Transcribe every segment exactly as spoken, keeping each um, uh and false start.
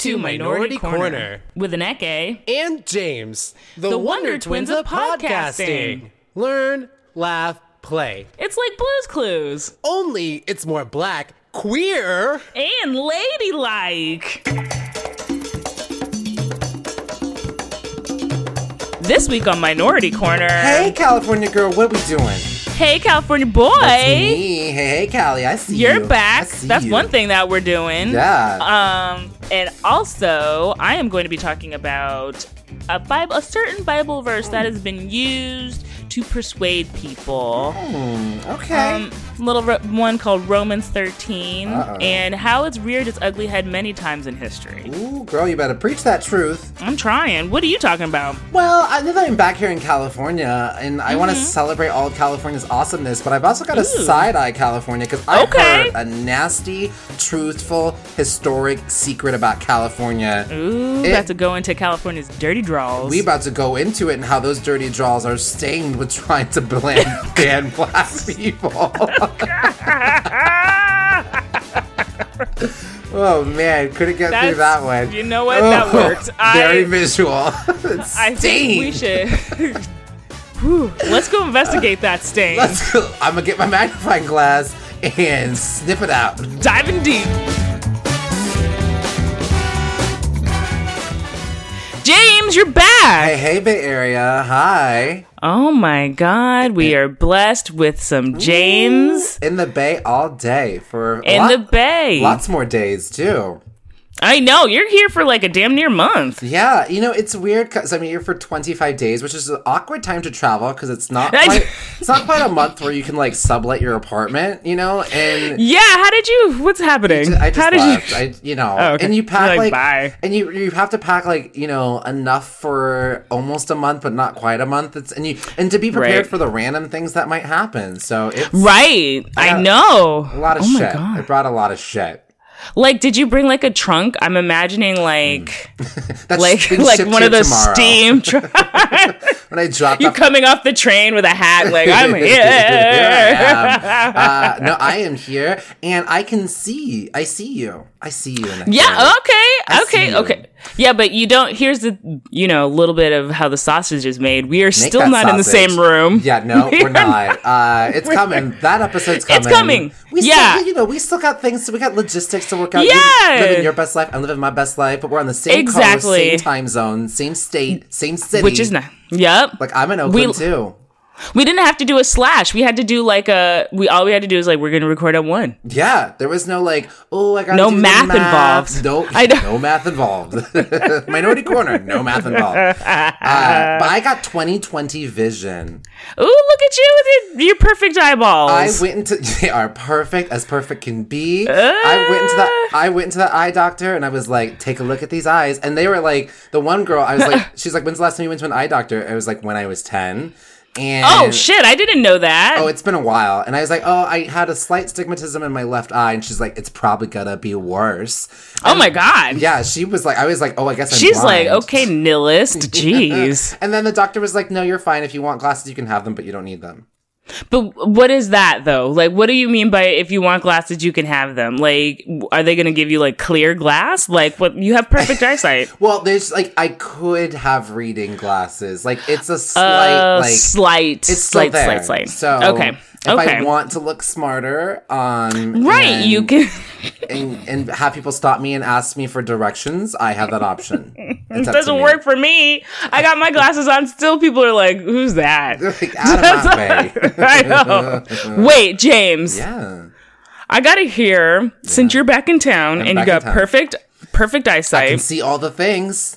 to Minority Corner with Aneke and James, the, The Wonder, Wonder Twins Twins of of podcasting. podcasting. Learn, laugh, play. It's like Blue's Clues. Only it's more black, queer, And ladylike. This week on Minority Corner. Hey, California girl, what are we doing? Hey, California boy. That's me. Hey, hey, Callie, I see You're you. back. I see That's you. one thing that we're doing. Yeah. Um, and also, I am going to be talking about a Bible, a certain Bible verse that has been used to persuade people. Hmm, okay. Um, little ro- one called Romans thirteen, Uh-oh. and how it's reared its ugly head many times in history. Ooh, girl, you better preach that truth. I'm trying. What are you talking about? Well, I know that I'm back here in California, and I want to celebrate all of California's awesomeness, but I've also got to Mm-hmm. Ooh. side-eye California, because I've Okay. heard a nasty, truthful, historic secret about California. Ooh, It- about to go into California's dirty draws. We about to go into it and how those dirty draws are stained with trying to blend ban black people. Oh man, couldn't get That's- through that one. you know what? That worked. Very I- visual. It's I think we stained. should. Whew, let's go investigate that stain. Let's go. I'm gonna get my magnifying glass and snip it out. Diving deep. James, you're back. Hey, hey, Bay Area. Hi. Oh my God, we are blessed with some James In the Bay all day for a in lot- the Bay. Lots more days too. I know, you're here for like a damn near month. Yeah, you know, it's weird because I'm here for twenty-five days, which is an awkward time to travel because it's not I- quite, it's not quite a month where you can like sublet your apartment, you know, and Yeah, how did you, what's happening? I just how did left. you? I, you know, Oh, okay. and you pack You're like, like, bye. and you you have to pack like you know enough for almost a month, but not quite a month. It's and you and to be prepared Right. for the random things that might happen. So it's Right, I, got know. a lot of oh shit. my God. I brought a lot of shit. Like, did you bring like a trunk? I'm imagining like, That's like, being like shipped one here of those tomorrow. steam trucks. When I dropped You off coming off the train with a hat, like I'm here. Here I am. Uh, no, I am here, and I can see. I see you. I see you. In that Yeah. camera. Okay. I see Okay. you. Okay. Yeah, but you don't. Here's the, you know, a little bit of how the sausage is made. We are Make still that not in the sausage. same room. Yeah, no, We we're are not. Uh, it's coming. That episode's coming. It's coming. We Yeah. still, you know, we still got things. We got logistics to work out. Yeah. You living your best life. I'm living my best life. But we're on the same Exactly. coast, same time zone, same state, same city. Which is not. Yep. Like I'm in Oakland We- too. We didn't have to do a slash. We had to do like a. We all we had to do is like we're gonna record at one. Yeah, there was no like, oh, I got No do the math math involved. No, I know. no math involved. Minority Corner, no math involved. Uh, but I got twenty twenty vision. Ooh, look at you with your, your perfect eyeballs. I went into they are perfect as perfect can be. I went into that I went into that eye doctor and I was like, take a look at these eyes. And they were like, the one girl, I was like, she's like, when's the last time you went to an eye doctor? I was like, when I was ten. And Oh shit! I didn't know that. Oh, it's been a while. And I was like, oh, I had a slight stigmatism in my left eye. And she's like, it's probably gonna be worse. oh my God. Yeah, she was like, I was like, oh, I guess I'm She's like, blind. okay, nihilist. Jeez. And then the doctor was like, no, you're fine. If you want glasses, you can have them, but you don't need them. But what is that though? Like, what do you mean by if you want glasses, you can have them? Like, are they going to give you like clear glass? Like, what? You have perfect eyesight. Well, there's like, I could have reading glasses. Like, it's a slight, Uh, like, slight, it's still slight, there. slight, slight. So, okay, if okay. I want to look smarter, um, right, and, you can. and, and have people stop me and ask me for directions, I have that option. It's It up to doesn't me. work for me. I got my glasses on. Still, people are like, "Who's that?" Like, out of my way. I know. Wait, James. Yeah. I gotta hear since you're back in town I'm and you back in got town. perfect, perfect I can eyesight. see all the things.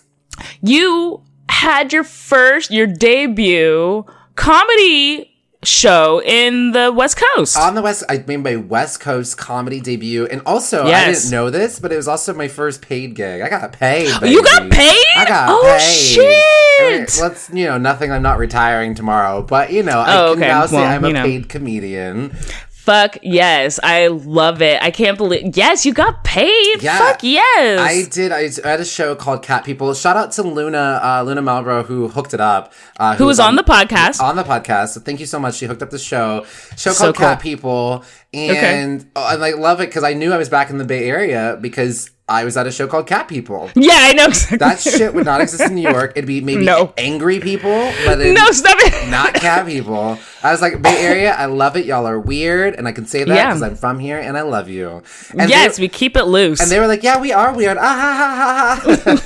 You had your first, your debut comedy show in the West Coast. On the West, I made my West Coast comedy debut, and also I Yes. didn't know this, but it was also my first paid gig. I got paid. Baby. You got paid? I got Oh, paid. shit. I mean, let's you know, nothing. I'm not retiring tomorrow, but you know, I Oh, can okay. now say Well, I'm a you know. paid comedian. Fuck yes. I love it. I can't believe. Yes, you got paid. Yeah. Fuck yes. I did. I had a show called Cat People. Shout out to Luna, uh, Luna Malbrough, who hooked it up. Uh, Who was on the podcast. On the podcast. So thank you so much. She hooked up the show. Show So called Cat cool. People. And oh, I like love it because I knew I was back in the Bay Area because I was at a show called Cat People. Yeah, I know. Exactly. That shit would not exist in New York. It'd be maybe No. angry people, but it'd No, stop it. not cat people. I was like, Bay Area, I love it. Y'all are weird, and I can say that Yeah. because I'm from here and I love you. And Yes, they, we keep it loose. and they were like, yeah, we are weird. Ah ha ha ha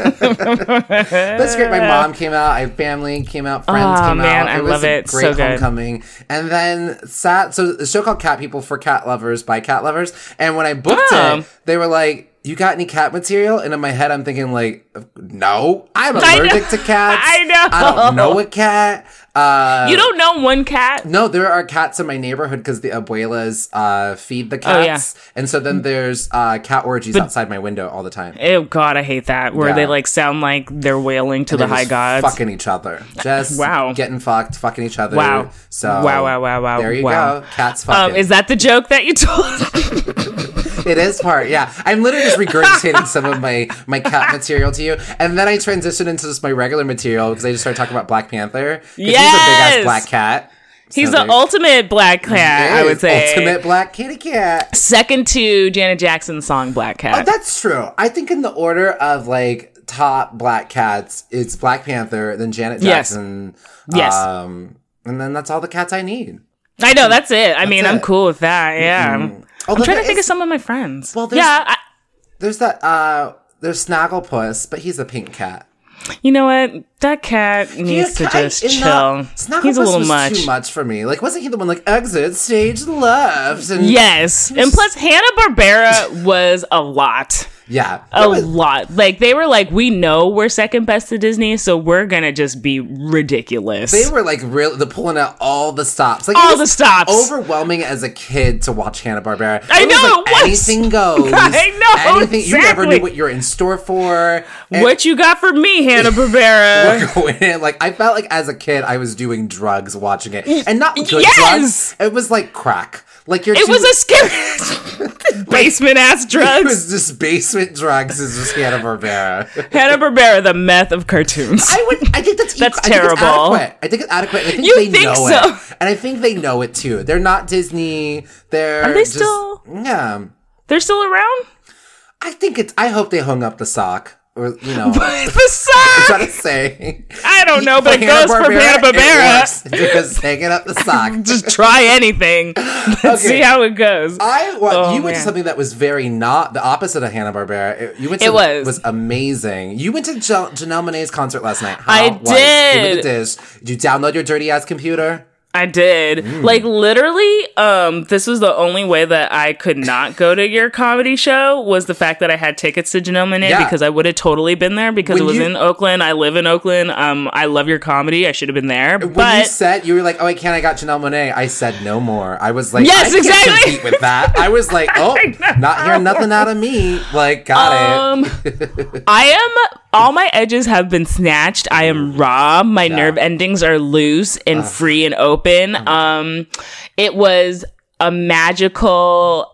ha. That's great. My mom came out. I family came out. Friends Oh, came man, out. I It was love a it. great So good. homecoming. And then sat. So the show called Cat People for cat lovers by cat lovers. And when I booked Oh. it, they were like, you got any cat material? And in my head, I'm thinking like, no, I'm I know. allergic to cats. I know. I don't know a cat. Uh, you don't know one cat? no, there are cats in my neighborhood because the abuelas uh, feed the Oh, cats. yeah. And so then there's uh, cat orgies outside my window all the time. Oh, God, I hate that. Where Yeah. they, like, sound like they're wailing to the They're high just gods. fucking each other. Just Wow. getting fucked, fucking each other. Wow. So Wow, wow, wow, wow, There you wow. go. Cats fucking. Um, is that the joke that you told? It is part, yeah. I'm literally just regurgitating some of my, my cat material to you. And then I transitioned into just my regular material because I just started talking about Black Panther. 'Cause He's a big Yes! ass black cat. He's So the there- ultimate black cat, I He would is say. Ultimate black kitty cat. Second to Janet Jackson's song Black Oh, Cat. that's true. I think in the order of like top black cats, it's Black Panther, then Janet Yes. Jackson. Yes. Um, and then that's all the cats I need. I know, that's it. I mean, I'm it. cool with that, yeah. Although I'm trying there to think is- of some of my friends. Well, there's- yeah, I, There's that, uh, there's Snagglepuss, but he's a pink cat. you know what? That cat needs to I- just in chill. the- Snagglepuss He's a little was much. too much for me. Like, wasn't he the one like exit stage left? And Yes. And plus, Hanna-Barbera was a lot. yeah, A It was- lot. Like, they were like, we know we're second best to Disney, so we're gonna just be ridiculous. They were like really the pulling out all the stops, like it All was the stops. Overwhelming as a kid to watch Hanna Barbera. I know, like, it was. anything goes. I know, anything. You never exactly. knew what you're in store for. And What you got for me, Hanna-Barbera? going in, like I felt like as a kid I was doing drugs watching it, and not good Yes! drugs. It was like crack. Like you're. It too, was a scary basement ass It drugs. was just basement drugs. Is just Hanna Barbera. Hanna-Barbera, the meth of cartoons. I would. I think that's That's equal- I think it's terrible. adequate. I think it's adequate. And I think You they think know so? it, and I think they know it too. They're not Disney. They're Are they just, still- Yeah. They're still around? I think it's. I hope they hung up the sock, or you know. the I'm sock! trying to say. I don't know, but For it goes for Hanna-Barbera, it Hanna-Barbera. works because hanging up the sock. Just try anything. Let's Okay. see how it goes. I well, Oh, you went man. to something that was very not the opposite of Hanna Barbera. You went to It was. was amazing. You went to Jan- Janelle Monáe's concert last night. How I was? Give me did. the dish. Did you download your dirty ass computer? I did. Mm. Like, literally, um, this was the only way that I could not go to your comedy show was the fact that I had tickets to Janelle Monáe Yeah. because I would have totally been there because When it was you- in Oakland. I live in Oakland. Um, I love your comedy. I should have been there. When you But said you were like, "Oh, I can't," I got Janelle Monáe. I said no more. I was like, Yes, I can't exactly. compete with that. I was like, "Oh, not hearing nothing out of me." Like, got Um, I am. All my edges have been snatched. I am raw. My Yeah. nerve endings are loose and free and open. Um, it was a magical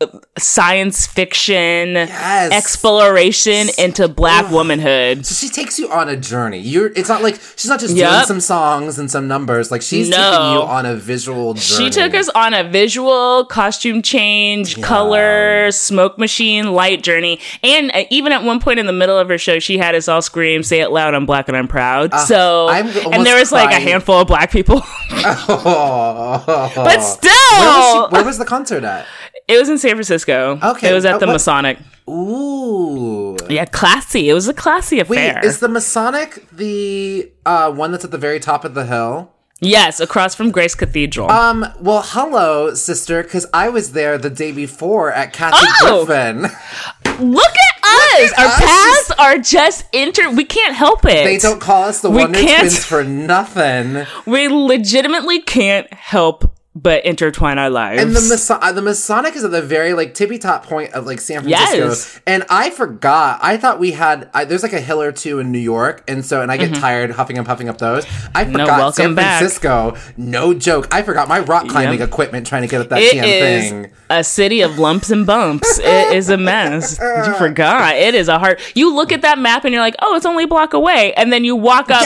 science fiction Yes. exploration into Black womanhood. So she takes you on a journey. You're. It's not like she's not just doing Yep. some songs and some numbers. Like she's No. taking you on a visual journey. She took us on a visual costume change, color, smoke machine, light journey. And uh, even at one point in the middle of her show, she had us all scream, "Say it loud, I'm Black and I'm proud." so, I'm and almost there was like a crying. handful of Black people. Oh. But still, Where was, she, where was the concert at? it was in San Francisco. Okay, It was uh, at the what- Masonic. Ooh. Yeah, classy. It was a classy Wait, affair. is the Masonic the uh, one that's at the very top of the hill? Yes, across from Grace Cathedral. Um, well, hello, sister, because I was there the day before at Kathy Oh! Griffin. Look at us. at Our us. paths are just inter. We can't help it. They don't call us the We Wonder can't- Twins for nothing. We legitimately can't help but intertwine our lives. And the Maso- uh, the Masonic is at the very like tippy top point of like San Francisco. Yes. And I forgot. I thought we had. I, there's like a hill or two in New York, and so and I get tired huffing and puffing up those. I forgot welcome San back. Francisco. No joke. I forgot my rock climbing Yep. equipment trying to get up that It damn is thing. a city of lumps and bumps. It is a mess. You forgot. It is a hard. You look at that map and you're like, oh, it's only a block away, and then you walk up Yes.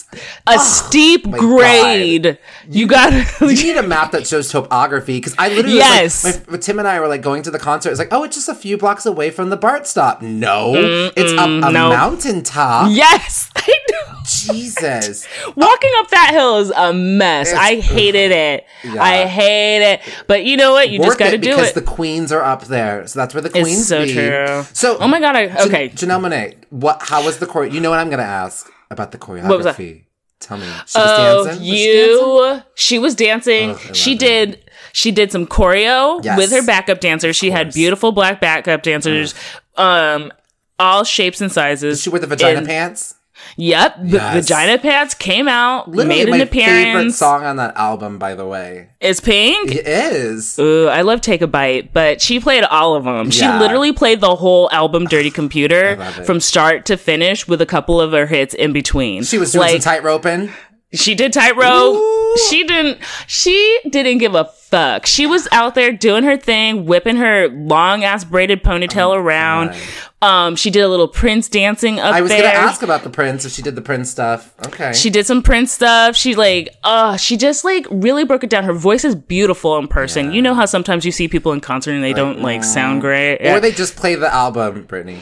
a steep my grade. You got You need a map that shows topography, because I literally Yes. was like, my, Tim and I were like going to the concert. It's like, oh, it's just a few blocks away from the BART stop. No, it's up a no. mountaintop. Yes, I know. Jesus. Walking up that hill is a mess. It's- I hated it. Yeah. I hate it. But you know what? You just Worth got to it do because it. the queens are up there, so that's where the queens It's so be. true. So, Oh my God, I- Jan- okay. Janelle Monáe, what? How was the chore? You know what I'm going to ask about the choreography? What was that? Tell me. She was Oh, dancing. Was she dancing? you! She was dancing. Oh, I she love did. She did some choreo Yes. with her backup dancers. She had course. beautiful black backup dancers, um, all shapes and sizes. Did she wear the vagina And- pants? Yep, the Yes. vagina pants came out, Literally made an my appearance. favorite song on that album, by the way. Is Pink? It is. Ooh, I love Take a Bite, but she played all of them. She Yeah. literally played the whole album Dirty Computer love it. from start to finish with a couple of her hits in between. She was doing like, some tightroping. She did tightrope. Ooh. She didn't. She didn't give a fuck. She was out there doing her thing, whipping her long ass braided ponytail Oh, around. Um, she did a little Prince dancing up I was there. going to ask about the Prince if she did the Prince stuff. Okay. She did some Prince stuff. She like, uh, she just like really broke it down. Her voice is beautiful in person. You know how sometimes you see people in concert and they don't like sound great. Or they just play the album, Brittany.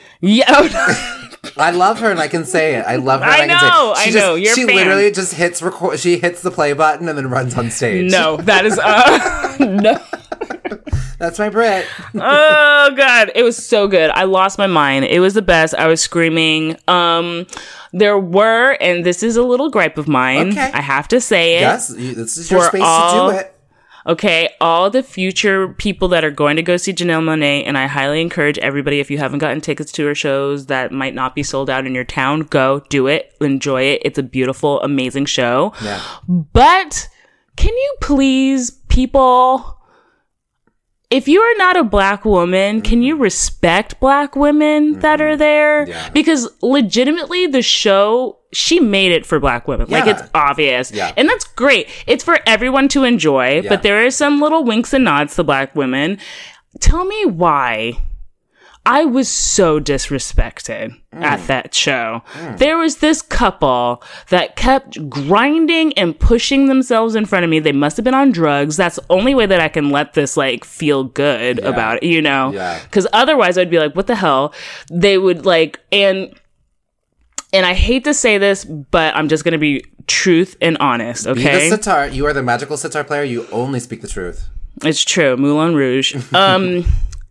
yeah. I love her and I can say it. I love her I and I can know, say it. She I just, know, you're a She fan. literally just hits record. She hits the play button and then runs on stage. No, that is uh, no. That's my Brit. Oh god, it was so good. I lost my mind. It was the best. I was screaming. Um, there were, and this is a little gripe of mine. Okay. I have to say it. Yes, you, this is your For space all- to do it. Okay, all the future people that are going to go see Janelle Monáe, and I highly encourage everybody, if you haven't gotten tickets to her shows that might not be sold out in your town, go do it, enjoy it. It's a beautiful, amazing show. Yeah. But can you please, people, if you are not a black woman, can you respect black women that are there? Yeah. Because legitimately, the show, she made it for black women. Like, Yeah. it's obvious. Yeah. And that's great. It's for everyone to enjoy, Yeah. but there are some little winks and nods to black women. Tell me why I was so disrespected Mm. at that show. There was this couple that kept grinding and pushing themselves in front of me. They must have been on drugs. That's the only way that I can let this like feel good Yeah. about it, you know? Yeah. Because otherwise I'd be like, what the hell? They would like, and and I hate to say this, but I'm just going to be truth and honest, Be okay? the sitar. You are the magical sitar player. You only speak the truth. It's true. Moulin Rouge. Um,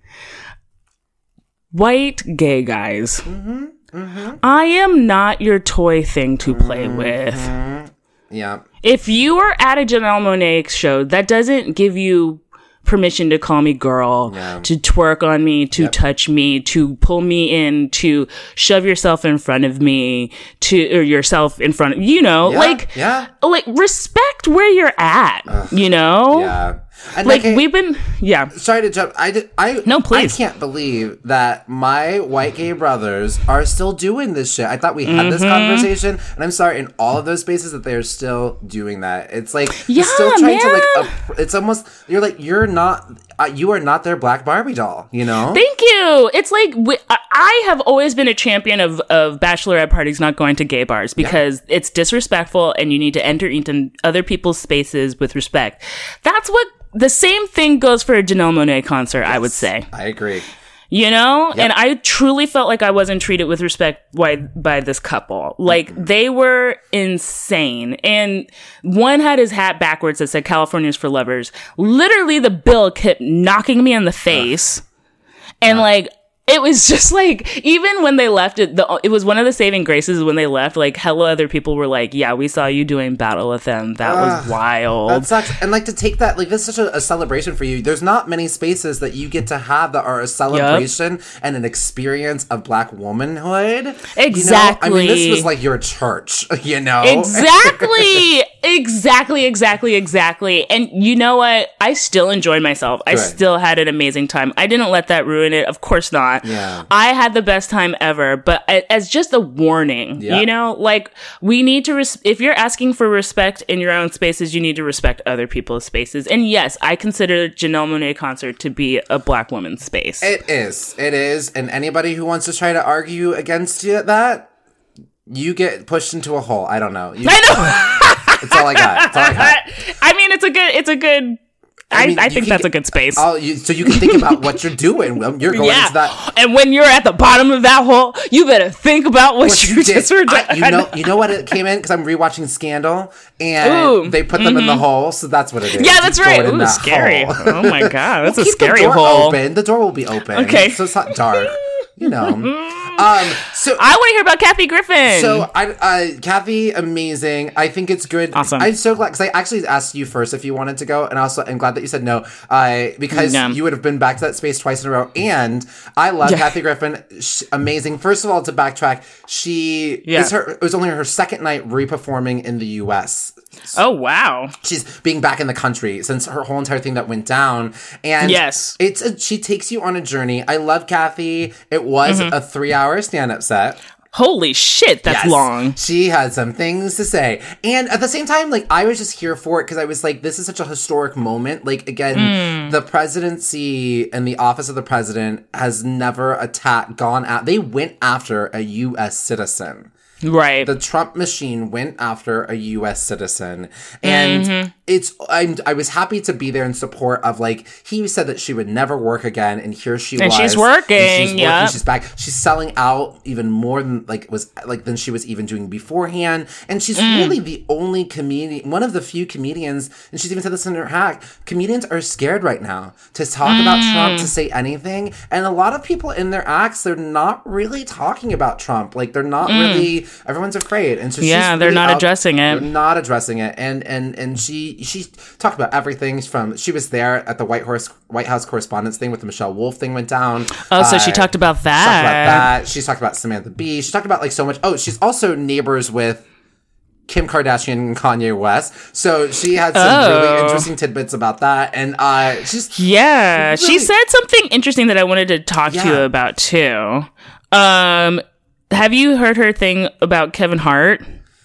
white gay guys. Mm-hmm, mm-hmm. I am not your toy thing to play Mm-hmm. with. Yeah. If you are at a Janelle Monáe show, that doesn't give you permission to call me girl, Yeah. to twerk on me, to Yep. touch me, to pull me in, to shove yourself in front of me, to or yourself in front of you know, Yeah, like yeah. like respect where you're at, you know? Yeah. And Like I- we've been yeah. Sorry to jump. I, did, I No, please. I can't believe that my white gay brothers are still doing this shit. I thought we had this Mm-hmm. conversation, and I'm sorry in all of those spaces that they're still doing that. It's like you're Yeah, still trying to man. like. Up, it's almost you're like you're not. Uh, you are not their black Barbie doll. You know. Thank you. It's like we, I- I have always been a champion of of bachelorette parties not going to gay bars because it's disrespectful and you need to enter into other people's spaces with respect. That's what the same thing goes for a Janelle Monáe concert, I would say. I agree. You know? And I truly felt like I wasn't treated with respect by, by this couple. Like, they were insane. And one had his hat backwards that said California's for lovers. Literally, the bill kept knocking me in the face. And, like, it was just like, even when they left it, the, it was one of the saving graces when they left, like, hella other people were like, yeah, we saw you doing Battle with them. That was wild. That sucks. And like to take that, like this is such a, a celebration for you. There's not many spaces that you get to have that are a celebration and an experience of black womanhood. Exactly. You know? I mean, this was like your church, you know? Exactly. exactly, exactly, exactly. And you know what? I still enjoyed myself. I Good. still had an amazing time. I didn't let that ruin it. Of course not. Yeah. I had the best time ever, but a- as just a warning, Yeah. you know, like we need to, res- if you're asking for respect in your own spaces, you need to respect other people's spaces. And yes, I consider Janelle Monáe concert to be a black woman's space. It is. It is. And anybody who wants to try to argue against you, that, you get pushed into a hole. I don't know. You, I know. That's all I got. That's all I got. I mean, it's a good. It's a good. I, I, mean, I you think can that's get- a good space. Oh, you, so you can think about what you're doing. You're going yeah. into that. And when you're at the bottom of that hole, you better think about what, What you, you did. just were doing. I- you know, you know what it came in because I'm rewatching Scandal, and Ooh, they put them in the hole, so that's what it is. Yeah, that's You right. go in Ooh, that scary. hole. Oh my god, that's We'll a keep scary the door hole. Open. The door will be open. Okay. so it's not dark. You know. Um. So I want to hear about Kathy Griffin. So, I, uh, Kathy, amazing. I think it's good. Awesome. I'm so glad because I actually asked you first if you wanted to go, and also I'm glad that you said no, uh, because Yeah. you would have been back to that space twice in a row. And I love Yeah. Kathy Griffin, Sh amazing. First of all, to backtrack, she Yeah. is her. It was only her second night re-performing in the U S. oh wow. She's being back in the country since her whole entire thing that went down. And Yes. it's a, she takes you on a journey. I love Kathy. It was Mm-hmm. a three-hour stand-up set. Holy shit, that's Yes. long. She had some things to say. And at the same time, like, I was just here for it because I was like, this is such a historic moment. Like, again, Mm. the presidency and the office of the president has never attacked, gone at, they went after a U S citizen. Right. The Trump machine went after a U S citizen. And Mm-hmm. it's, I'm, I was happy to be there in support of, like, he said that she would never work again. And here she And was. she's working, And she's yep. She's back. She's selling out even more than, like, was, like, than she was even doing beforehand. And she's Mm. really the only comedian, one of the few comedians, and she's even said this in her hack, comedians are scared right now to talk Mm. about Trump, to say anything. And a lot of people in their acts, they're not really talking about Trump. Like, they're not really, everyone's afraid. And so Mm. Yeah, she's they're really not out- addressing it. They're not addressing it. And, and, and she, she talked about everything from, she was there at the White Horse, White House Correspondents thing with the Michelle Wolf thing went down. Oh, so she Uh, talked about She's talked about that. that. She's talked about Samantha Bee. She's talked about like so much. Oh, she's also neighbors with Kim Kardashian and Kanye West. So she had some Oh. really interesting tidbits about that. And uh, she's Yeah, she really- said something interesting that I wanted to talk to you Yeah. about too. Um, have you heard her thing about Kevin Hart?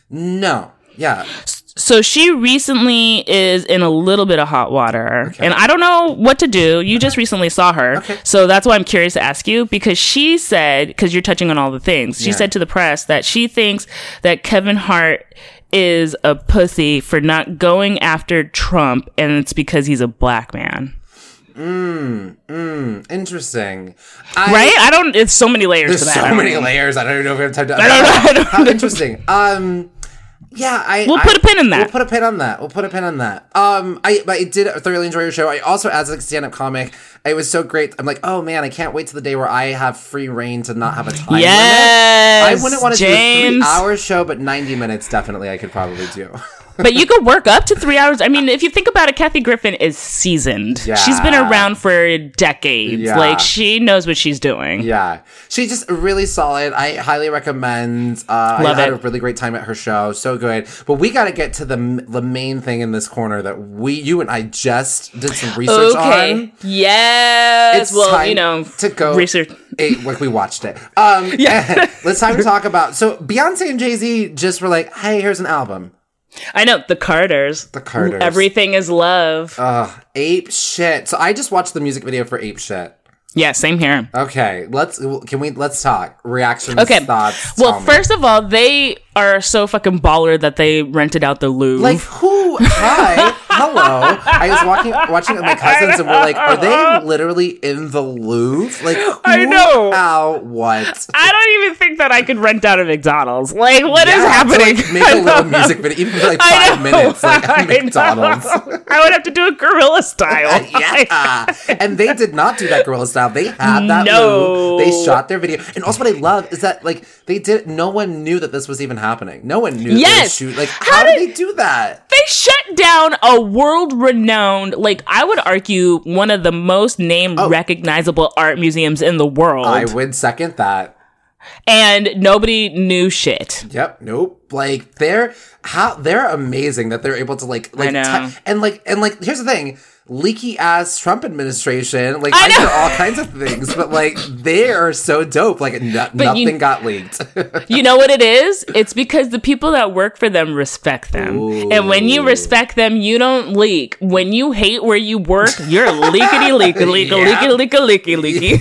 no, yeah, So she recently is in a little bit of hot water, and I don't know what to do. You just recently saw her, Okay. so that's why I'm curious to ask you, because she said, because you're touching on all the things, she Yeah. said to the press that she thinks that Kevin Hart is a pussy for not going after Trump, and it's because he's a black man. interesting. I, Right? I don't. It's so many layers There's to that. so I don't many know. layers. I don't even know if we have time to. I don't know. I don't How know. interesting. Um. Yeah, I. We'll I- put a pin in that. We'll put a pin on that. We'll put a pin on that. Um, I but I did thoroughly enjoy your show. I also, as a stand-up comic, it was so great. I'm like, oh man, I can't wait to the day where I have free reign to not have a time Yes, limit. I wouldn't want to do a James. three-hour show, but ninety minutes definitely I could probably do. But you could work up to three hours. I mean, if you think about it, Kathy Griffin is seasoned. Yeah. She's been around for decades. Yeah. Like, she knows what she's doing. Yeah, she's just really solid. I highly recommend. Uh, Love I had it. a really great time at her show. So good. But we got to get to the the main thing in this corner that we, you and I just did some research Okay. on. Yes. It's well, time you know, to go research. It, like we watched it. Um, yeah. Let's time to talk about. So Beyonce and Jay-Z just were like, "Hey, here's an album." I know, the Carters. The Carters. Everything is love. Ugh, Ape Shit. So I just watched the music video for Ape Shit. yeah, same here. Okay, let's can we let's talk reactions, Okay. thoughts. Well, tell me. first of all, they are so fucking baller that they rented out the Louvre. Like who? Hi, hello. I was walking, watching it with my cousins, and we're like, "Are they literally in the Louvre?" Like, who, I know. How? What? I don't even think that I could rent out a McDonald's. Like, what is Yeah, to, happening? like, make I a little know. music video, even for like I five know. minutes, like at I know. McDonald's. I would have to do a gorilla style. Yeah, and they did not do that gorilla style. They had that No. move. They shot their video, and also what I love is that like they did. No one knew that this was even happening. No one knew. That Yes. they were shoot. Like, how, How did did- they do that? They shut down a world-renowned, like I would argue, one of the most name recognizable art museums in the world, I would second that. and nobody knew shit. Yep. Nope. Like they're how they're amazing that they're able to like like I know. t- and like and like here's the thing. Leaky ass Trump administration, like I I know. hear all kinds of things, but like they are so dope. Like no- nothing you- got leaked. You know what it is? It's because the people that work for them respect them. Ooh. And when you respect them, you don't leak. When you hate where you work, you're leakity leaky leaky Yeah. leaky leaky leaky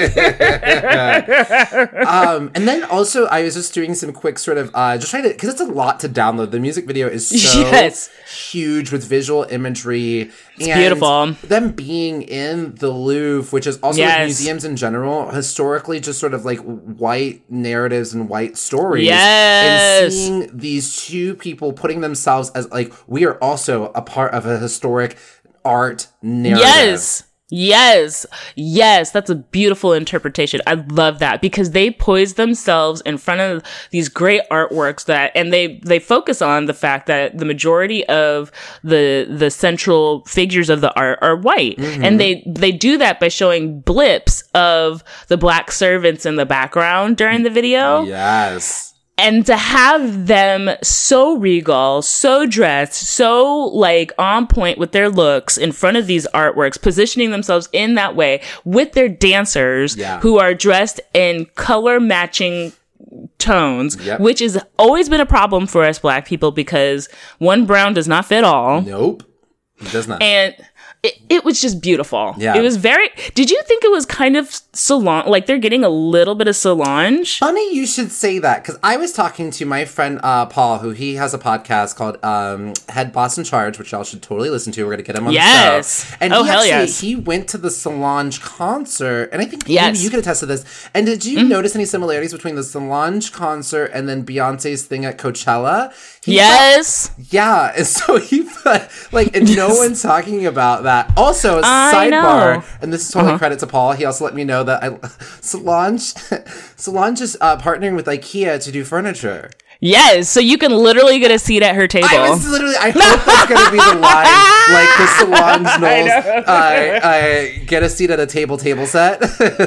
leaky. um, and then also I was just doing some quick sort of uh, just trying to because it's a lot to download. The music video is so Yes. huge with visual imagery. It's and beautiful. Them being in the Louvre, which is also Yes. like museums in general, historically just sort of like white narratives and white stories. Yes. And seeing these two people putting themselves as like, we are also a part of a historic art narrative. Yes. Yes. Yes. That's a beautiful interpretation. I love that because they poise themselves in front of these great artworks that, and they, they focus on the fact that the majority of the, the central figures of the art are white. Mm-hmm. And they, they do that by showing blips of the black servants in the background during the video. Yes. And to have them so regal, so dressed, so like on point with their looks in front of these artworks, positioning themselves in that way with their dancers Yeah. who are dressed in color matching tones, Yep. which has always been a problem for us black people because one brown does not fit all. Nope. It does not. And it, it was just beautiful. Yeah. It was very, did you think it was kind of Solange, like they're getting a little bit of Solange? Funny you should say that because I was talking to my friend uh, Paul, who he has a podcast called um, Head Boss in Charge, which y'all should totally listen to. We're gonna get him on Yes. the show. And Oh, he hell actually, yes. he went to the Solange concert, and I think Yes. maybe you could attest to this. And did you notice any similarities between the Solange concert and then Beyonce's thing at Coachella? He Yes. felt- yeah, and so he put, like, and no one's talking about that. Also, I sidebar, know. and this is totally Uh-huh. credit to Paul. He also let me know that I, Solange, Solange is uh, partnering with IKEA to do furniture. Yes, so you can literally get a seat at her table. I was literally, I hope that's going to be the line, like the Solange Knowles, uh, uh, get a seat at a table table set.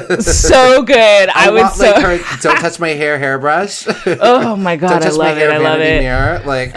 So good. I, I, would want, so. like, her, don't touch my hair hairbrush. Oh my don't god, I touch my love it. hair I love vanity it. mirror. Like,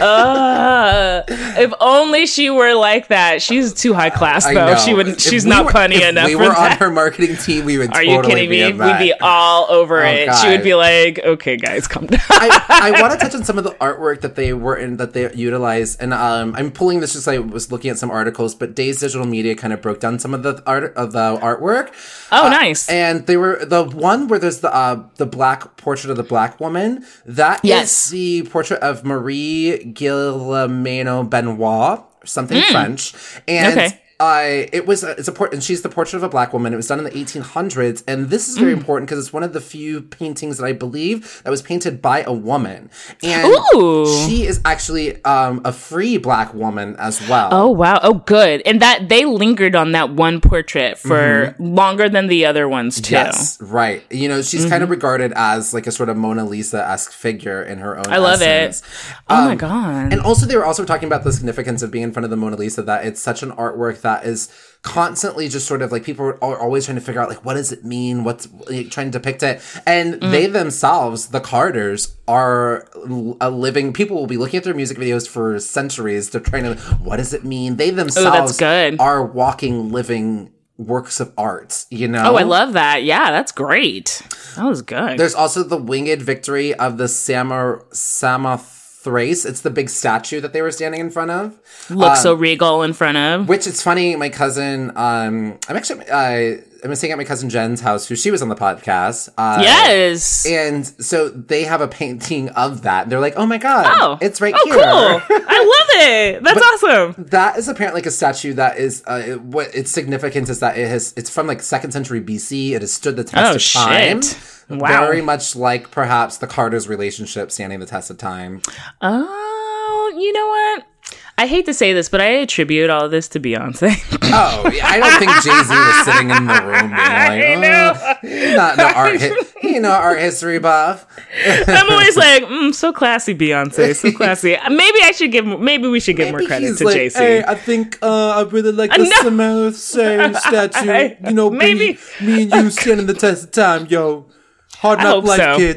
Uh, if only she were like that. She's too high class I though. know. She wouldn't. If She's we not were- punny if enough we for were that. on her marketing team, we would Are totally you kidding be me? in that. We'd be all over Oh, it. God. She would be like, "Okay, guys, calm down." I, I want to touch on some of the artwork that they were in that they utilized, and um, I'm pulling this just like I was looking at some articles, but Days Digital Media kind of broke down some of the art of the artwork. Oh, Uh, nice. And they were the one where there's the uh, the black portrait of the black woman. That Yes. is the portrait of Marie Guillemeno Benoit, something French, and. Okay. Uh, it was a, it's a port, and she's the portrait of a black woman. It was done in the eighteen hundreds, and this is very important because it's one of the few paintings that I believe that was painted by a woman, and Ooh. she is actually um, a free black woman as well. Oh wow! Oh good, and that they lingered on that one portrait for longer than the other ones too. Mm-hmm. Yes, right. You know, she's kind of regarded as like a sort of Mona Lisa-esque figure in her own I love essence. it. Oh my Um, god! And also, they were also talking about the significance of being in front of the Mona Lisa, that it's such an artwork that is constantly just sort of like people are always trying to figure out like what does it mean, what's like, trying to depict it, and Mm-hmm. they themselves, the Carters, are a living. People will be looking at their music videos for centuries to trying to what does it mean. They themselves good. are walking, living works of art. You know. Oh, I love that. Yeah, that's great. That was good. There's also the winged victory of the Samar Samothrace. It's the big statue that they were standing in front of. Look so regal in front of. Which it's funny, my cousin, um, I'm actually, uh, I'm staying at my cousin Jen's house, who she was on the podcast. Uh, Yes. And so they have a painting of that. They're like, oh my God, Oh, it's right oh, here. cool! I love it. That's awesome. That is apparently like a statue that is, uh, it- what its significance is that it has, it's from like second century B C. It has stood the test Oh, of time. shit. Wow. Very much like perhaps the Carters' relationship standing the test of time. Oh, you know what? I hate to say this, but I attribute all this to Beyonce. Oh, yeah, I don't think Jay-Z was sitting in the room being like, oh, he's not no art, hi- he no art history buff. I'm always like, mm, so classy, Beyonce, so classy. Maybe I should give, maybe we should give more Maybe credit he's to like, J C. hey, I think uh, I really like the no. Samothrace statue. You know, Maybe- me, me and you standing the test of time, yo. Harden I up hope life, so. kids.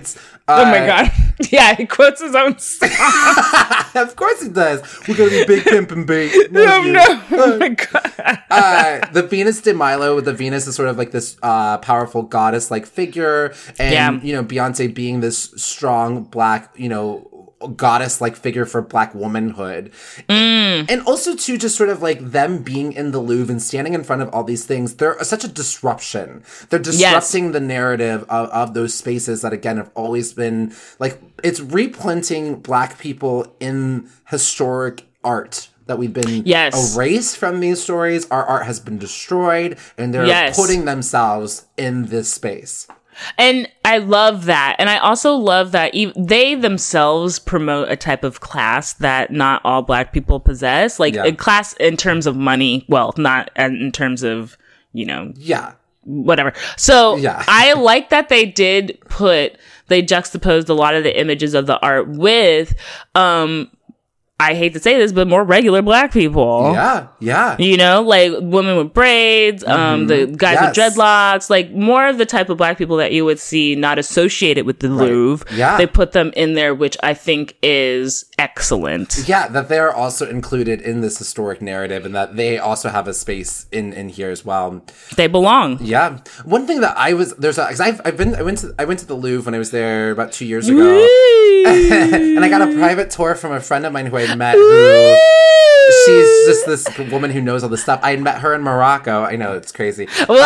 Uh, oh my God. Yeah, he quotes his own song. Of course he does. We're going to be big pimp and big. No, no. Oh my God. uh, the Venus de Milo, the Venus is sort of like this uh, powerful goddess-like figure. And, yeah. you know, Beyonce being this strong black, you know, goddess-like figure for black womanhood. Mm. And also, too, just sort of like them being in the Louvre and standing in front of all these things, they're such a disruption. They're disrupting yes. the narrative of, of those spaces that, again, have always been, like, it's replanting black people in historic art that we've been yes. erased from these stories. Our art has been destroyed, and they're yes. putting themselves in this space. And I love that. And I also love that e- they themselves promote a type of class that not all black people possess. Like yeah. a class in terms of money, wealth, not in terms of, you know. Yeah. Whatever. So yeah. I like that they did put, they juxtaposed a lot of the images of the art with, um, I hate to say this, but more regular black people. Yeah, yeah. You know, like women with braids, mm-hmm. um, the guys yes. with dreadlocks, like more of the type of black people that you would see not associated with the right. Louvre. Yeah. They put them in there, which I think is excellent. Yeah, that they're also included in this historic narrative and that they also have a space in, in here as well. They belong. Yeah. One thing that I was, there's a, cause I've, I've been, I went to, I went to the Louvre when I was there about two years ago. And I got a private tour from a friend of mine who I met who she's just this woman who knows all this stuff. I met her in Morocco. I know, it's crazy. Um,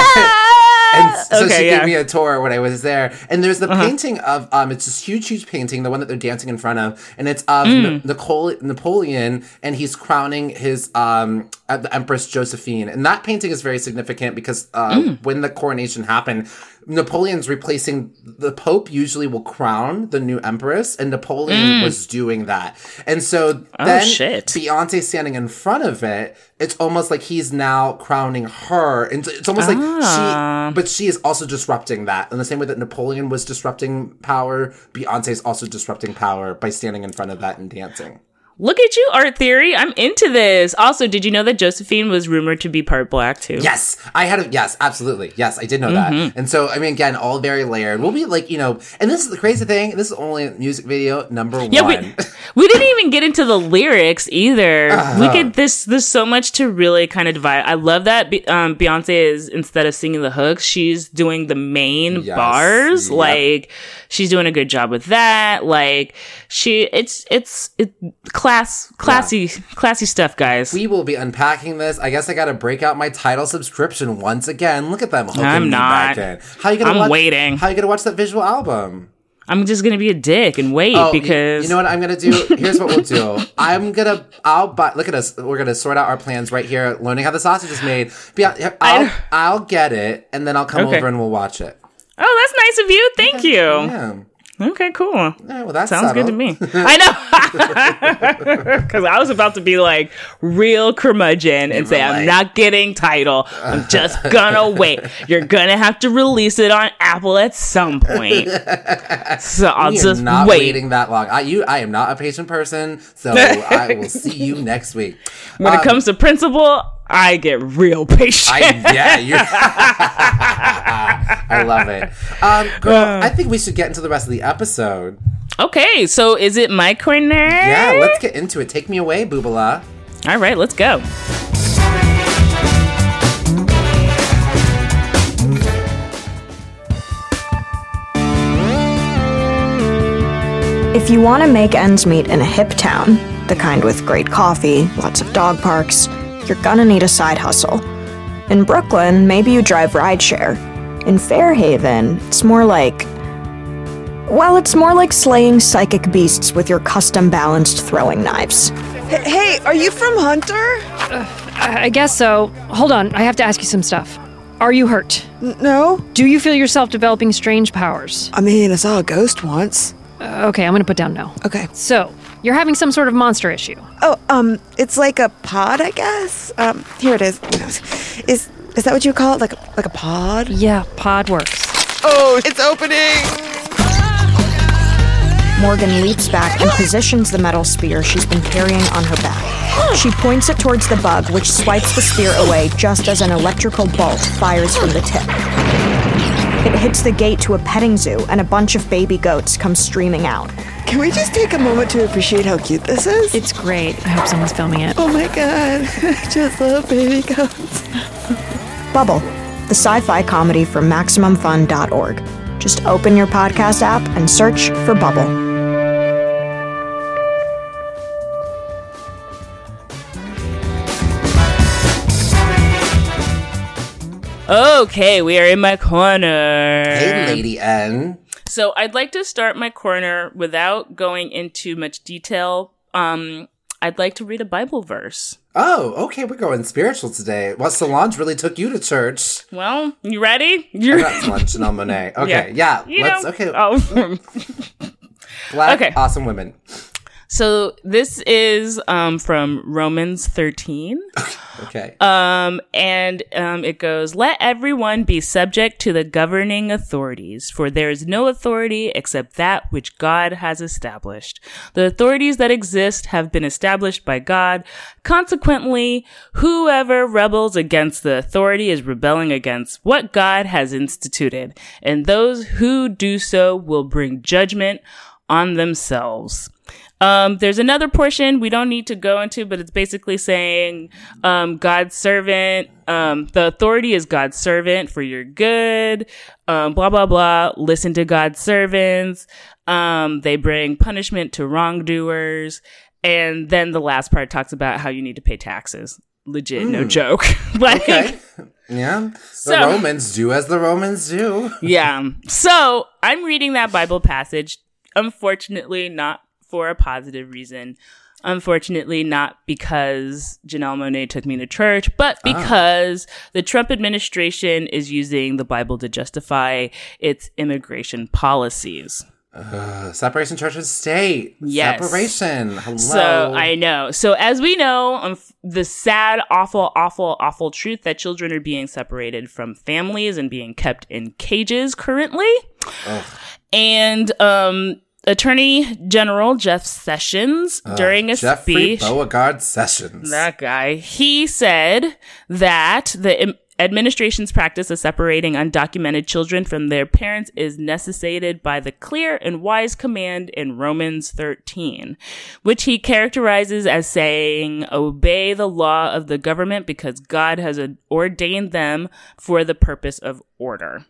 and so okay, she yeah. gave me a tour when I was there. And there's the uh-huh. painting of, um, it's this huge, huge painting, the one that they're dancing in front of. And it's of mm. Nicole, Napoleon, and he's crowning his, um, the Empress Josephine. And that painting is very significant because uh, mm. when the coronation happened, Napoleon's replacing the Pope usually will crown the new empress, and Napoleon mm. was doing that. And so then oh, shit. Beyonce standing in front of it, it's almost like he's now crowning her. And it's almost ah. like she, but she is also disrupting that. In the same way that Napoleon was disrupting power, Beyonce is also disrupting power by standing in front of that and dancing. Look at you, Art Theory. I'm into this. Also, did you know that Josephine was rumored to be part black, too? Yes. I had a, yes, absolutely. Yes, I did know mm-hmm. that. And so, I mean, again, all very layered. We'll be like, you know, and this is the crazy thing. This is only music video number yeah, one. We, we didn't even get into the lyrics either. Uh-huh. We could, this, there's so much to really kind of divide. I love that um, Beyonce is, instead of singing the hooks, she's doing the main yes. bars. Yep. Like, she's doing a good job with that. Like, she, it's, it's, it, Class, classy, yeah. classy stuff, guys. We will be unpacking this. I guess I got to break out my Tidal subscription once again. Look at them hooking I'm me not. back in. How you gonna I'm watch, waiting. How you gonna watch that visual album? I'm just gonna be a dick and wait oh, because you know what I'm gonna do. Here's what we'll do. I'm gonna. I'll buy. Look at us. We're gonna sort out our plans right here. Learning how the sausage is made. I'll. I, I'll get it, and then I'll come okay. over and we'll watch it. Oh, that's nice of you. Thank okay. you. Yeah. Okay, cool. Yeah, well, that sounds settled. good to me. I know, because I was about to be like real curmudgeon and say, like, I'm not getting Tidal. I'm just gonna wait. You're gonna have to release it on Apple at some point. So I'll we just are not wait. Waiting that long. I you I am not a patient person, so I will see you next week. When um, it comes to Principal, I get real patient. I, yeah, you. I love it. Um, girl, uh, I think we should get into the rest of the episode. Okay, so is it my corner? Yeah, let's get into it. Take me away, Boobala. All right, let's go. If you want to make ends meet in a hip town, the kind with great coffee, lots of dog parks, you're gonna need a side hustle. In Brooklyn, maybe you drive rideshare. In Fairhaven, it's more like... Well, it's more like slaying psychic beasts with your custom-balanced throwing knives. Hey, hey, are you from Hunter? Uh, I guess so. Hold on, I have to ask you some stuff. Are you hurt? N- no. Do you feel yourself developing strange powers? I mean, I saw a ghost once. Uh, okay, I'm gonna put down no. Okay. So, you're having some sort of monster issue. Oh, um, it's like a pod, I guess. Um, here it is. Is is that what you call it? Like a, like a pod? Yeah, pod works. Oh, it's opening! Morgan leaps back and positions the metal spear she's been carrying on her back. She points it towards the bug, which swipes the spear away just as an electrical bolt fires from the tip. It hits the gate to a petting zoo, and a bunch of baby goats come streaming out. Can we just take a moment to appreciate how cute this is? It's great. I hope someone's filming it. Oh my god, I just love baby goats. Bubble, the sci-fi comedy from Maximum Fun dot org. Just open your podcast app and search for Bubble. Okay, we are in my corner. Hey, Lady N. So I'd like to start my corner without going into much detail. Um, I'd like to read a Bible verse. Oh, okay, we're going spiritual today. Well, Solange really took you to church. Well, you ready? You're Not Solange, Janelle Monáe. Okay, yeah, You let's, know- okay. Oh. Black, okay. awesome women. So this is um, from Romans thirteen. Okay. Um, and um, it goes, "Let everyone be subject to the governing authorities, for there is no authority except that which God has established. The authorities that exist have been established by God. Consequently, whoever rebels against the authority is rebelling against what God has instituted, and those who do so will bring judgment on themselves." Um, there's another portion we don't need to go into, but it's basically saying, um, God's servant, um, the authority is God's servant for your good, um, blah, blah, blah. Listen to God's servants. Um, they bring punishment to wrongdoers. And then the last part talks about how you need to pay taxes. Legit, no joke. like, Okay. Yeah. The So- Romans do as the Romans do. yeah. So I'm reading that Bible passage. Unfortunately, not for a positive reason. Unfortunately, not because Janelle Monáe took me to church, but because ah. the Trump administration is using the Bible to justify its immigration policies. Uh, separation church and state. Yes. Separation. Hello. So I know. So as we know, um, the sad, awful, awful, awful truth that children are being separated from families and being kept in cages currently. Ugh. And, um, Attorney General Jeff Sessions, uh, during a Jeffrey speech, Beauregard Sessions, that guy, he said that the im- administration's practice of separating undocumented children from their parents is necessitated by the clear and wise command in Romans thirteen, which he characterizes as saying, "Obey the law of the government because God has ordained them for the purpose of order."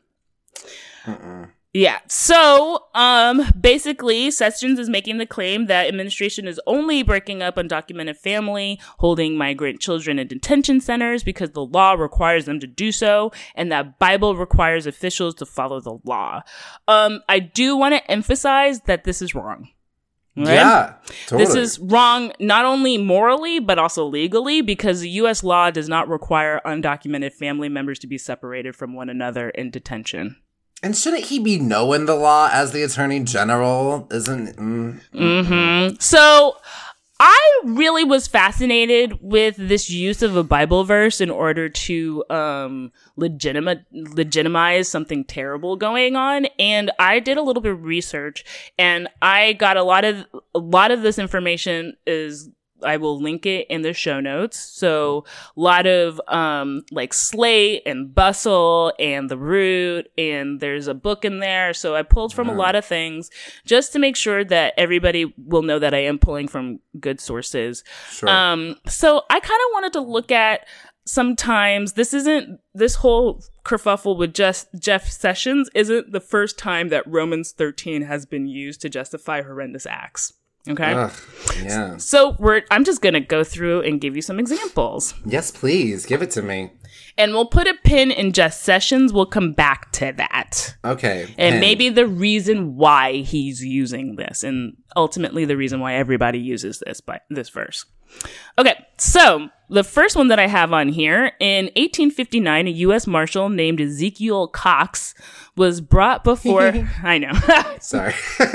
Uh-uh. Yeah. So, um, basically, Sessions is making the claim that administration is only breaking up undocumented family, holding migrant children in detention centers because the law requires them to do so, and that Bible requires officials to follow the law. Um, I do want to emphasize that this is wrong. Right? Yeah, totally. This is wrong not only morally, but also legally, because the U S law does not require undocumented family members to be separated from one another in detention. And shouldn't he be knowing the law as the Attorney General? Isn't mm, mm-hmm. So I really was fascinated with this use of a Bible verse in order to um legitimate legitimize something terrible going on. And I did a little bit of research, and I got a lot of a lot of this information is I will link it in the show notes. So a lot of um like Slate and Bustle and The Root, and there's a book in there. So I pulled from mm-hmm. a lot of things just to make sure that everybody will know that I am pulling from good sources. Sure. Um so I kind of wanted to look at sometimes this isn't this whole kerfuffle with just Jeff Sessions isn't the first time that Romans thirteen has been used to justify horrendous acts. Okay. Ugh, yeah. So we're I'm just going to go through and give you some examples. Yes, please. Give it to me. And we'll put a pin in Jeff Sessions. We'll come back to that. Okay. And pin. maybe the reason why he's using this, and ultimately the reason why everybody uses this by this verse. Okay, so the first one that I have on here, in eighteen fifty-nine, a U S Marshal named Ezekiel Cox was brought before... I know. Sorry.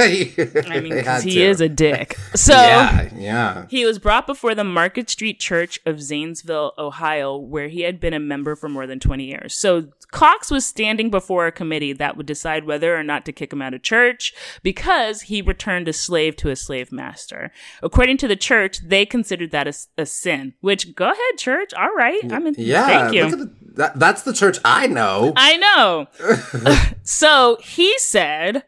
I mean, because he to. is a dick. So yeah, yeah. He was brought before the Market Street Church of Zanesville, Ohio, where he had been a member for more than twenty years. So Cox was standing before a committee that would decide whether or not to kick him out of church because he returned a slave to a slave master. According to the church, they considered that a, a sin, which, go ahead, church. All right. I mean, yeah, thank you. Look at, the, that, that's the church I know. I know. So he said,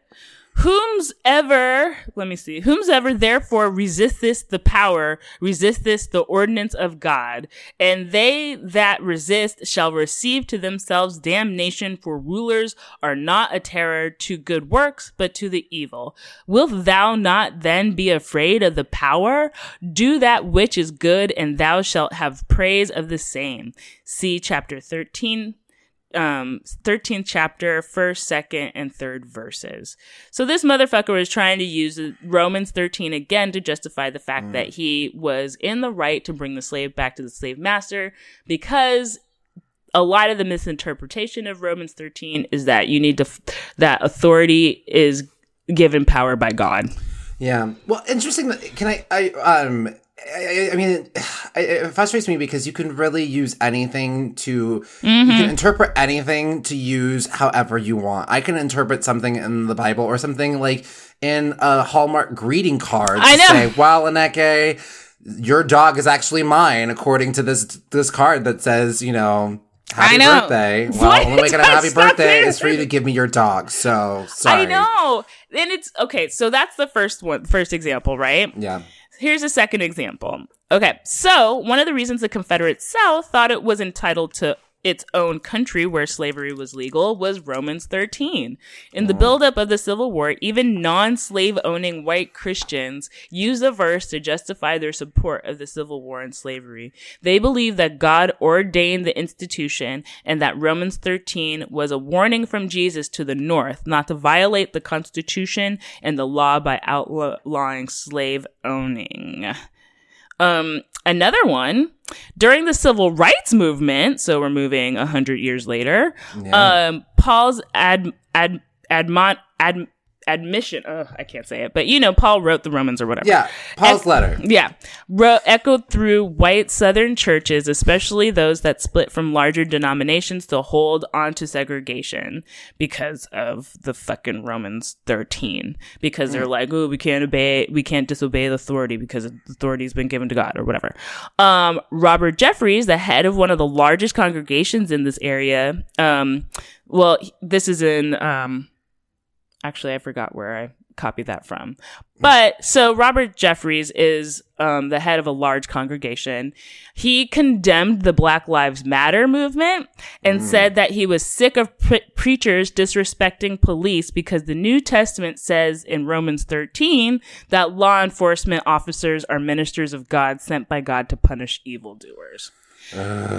whomsoever, let me see, whomsoever therefore resisteth the power, resisteth the ordinance of God, and they that resist shall receive to themselves damnation, for rulers are not a terror to good works, but to the evil. Wilt thou not then be afraid of the power? Do that which is good, and thou shalt have praise of the same. See chapter thirteen. Um, thirteenth chapter, first, second, and third verses. So this motherfucker was trying to use Romans thirteen again to justify the fact mm. that he was in the right to bring the slave back to the slave master, because a lot of the misinterpretation of Romans thirteen is that you need to, f- that authority is given power by God. Yeah. Well, interesting. Can I, I, um, I, I mean, it, it frustrates me because you can really use anything to, mm-hmm. you can interpret anything to use however you want. I can interpret something in the Bible or something like in a Hallmark greeting card I to know. say, wow, Aneke, your dog is actually mine, according to this this card that says, you know, happy I know. birthday. Well, What? only way to have a happy Stop birthday it. is for you to give me your dog. So, sorry. I know. And it's, okay, so that's the first one, first example, right? Yeah. Here's a second example. Okay, so one of the reasons the Confederate South thought it was entitled to its own country where slavery was legal was Romans thirteen. In the buildup of the Civil War, even non-slave owning white Christians used the verse to justify their support of the Civil War and slavery. They believed that God ordained the institution and that Romans thirteen was a warning from Jesus to the North not to violate the Constitution and the law by outlawing slave owning. Um, another one, during the Civil Rights Movement, so we're moving a hundred years later, yeah. um, Paul's ad, ad, admon, ad, admission, oh, I can't say it, but you know, Paul wrote the Romans or whatever. Yeah, Paul's Ec- letter. Yeah, wrote, echoed through white Southern churches, especially those that split from larger denominations to hold on to segregation because of the fucking Romans thirteen. Because they're like, oh, we can't obey, we can't disobey the authority because the authority's been given to God or whatever. Um, Robert Jeffries, the head of one of the largest congregations in this area, um, well, this is in, um, actually, I forgot where I copied that from. But so Robert Jeffries is um, the head of a large congregation. He condemned the Black Lives Matter movement and mm. said that he was sick of pre- preachers disrespecting police because the New Testament says in Romans thirteen that law enforcement officers are ministers of God sent by God to punish evildoers. A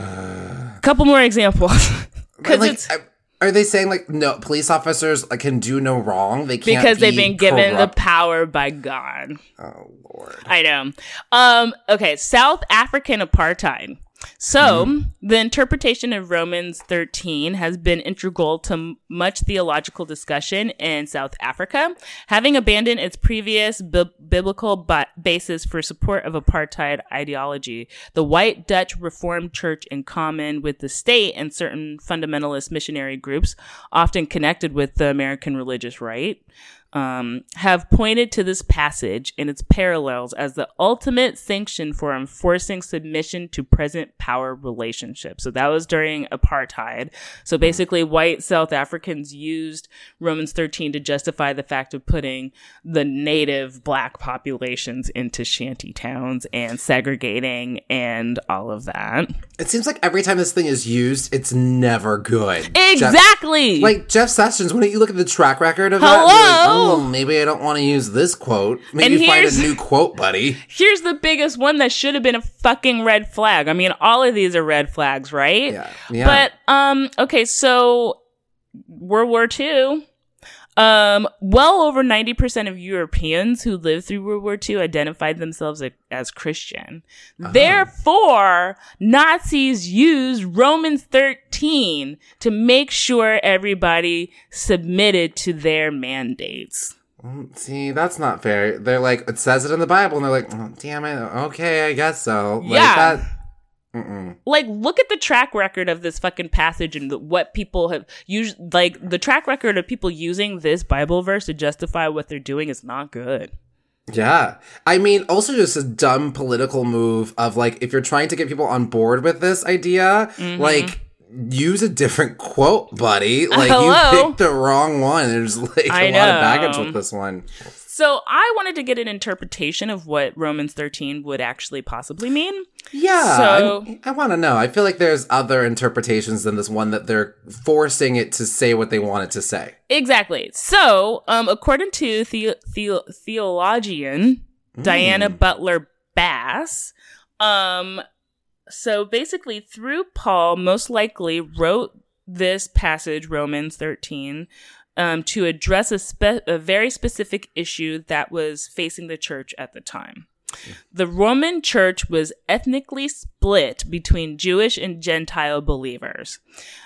uh, couple more exampls. Because like, it's... I- Are they saying, like, no, police officers like, can do no wrong? They can't Because be they've been given corrupt. the power by God. Oh, Lord. I know. Um, okay, South African apartheid. So, mm. the interpretation of Romans thirteen has been integral to m- much theological discussion in South Africa. Having abandoned its previous bi- biblical ba- basis for support of apartheid ideology, the white Dutch Reformed Church, in common with the state and certain fundamentalist missionary groups, often connected with the American religious right, Um, have pointed to this passage and its parallels as the ultimate sanction for enforcing submission to present power relationships. So that was during apartheid. So basically, white South Africans used Romans thirteen to justify the fact of putting the native black populations into shanty towns and segregating and all of that. It seems like every time this thing is used, it's never good. Exactly! Jeff, like Jeff Sessions, when you look at the track record of Hello? that, you're like, oh, maybe I don't want to use this quote. Maybe And find a here's- new quote, buddy. Here's the biggest one that should have been a fucking red flag. I mean, all of these are red flags, right? Yeah. yeah. But, um, okay, so World War Two. Um, well over ninety percent of Europeans who lived through World War Two identified themselves a- as Christian. Uh-huh. Therefore, Nazis used Romans thirteen to make sure everybody submitted to their mandates. See, that's not fair. They're like, it says it in the Bible, and they're like, oh, damn it, okay, I guess so. Like, Yeah. That, mm-mm. Like, look at the track record of this fucking passage and the, what people have used. Like, the track record of people using this Bible verse to justify what they're doing is not good. Yeah. I mean, also just a dumb political move of, like, if you're trying to get people on board with this idea, mm-hmm. like, use a different quote, buddy. Like, Hello? you picked the wrong one. There's like I a lot of know. baggage with this one. So I wanted to get an interpretation of what Romans thirteen would actually possibly mean. Yeah, So- I, I want to know. I feel like there's other interpretations than this one that they're forcing it to say what they want it to say. Exactly. So, um, according to the- the- theologian Diana Butler Bass, um, so basically through Paul, most likely wrote this passage, Romans thirteen, um, to address a, spe- a very specific issue that was facing the church at the time. The Roman church was ethnically split between Jewish and Gentile believers.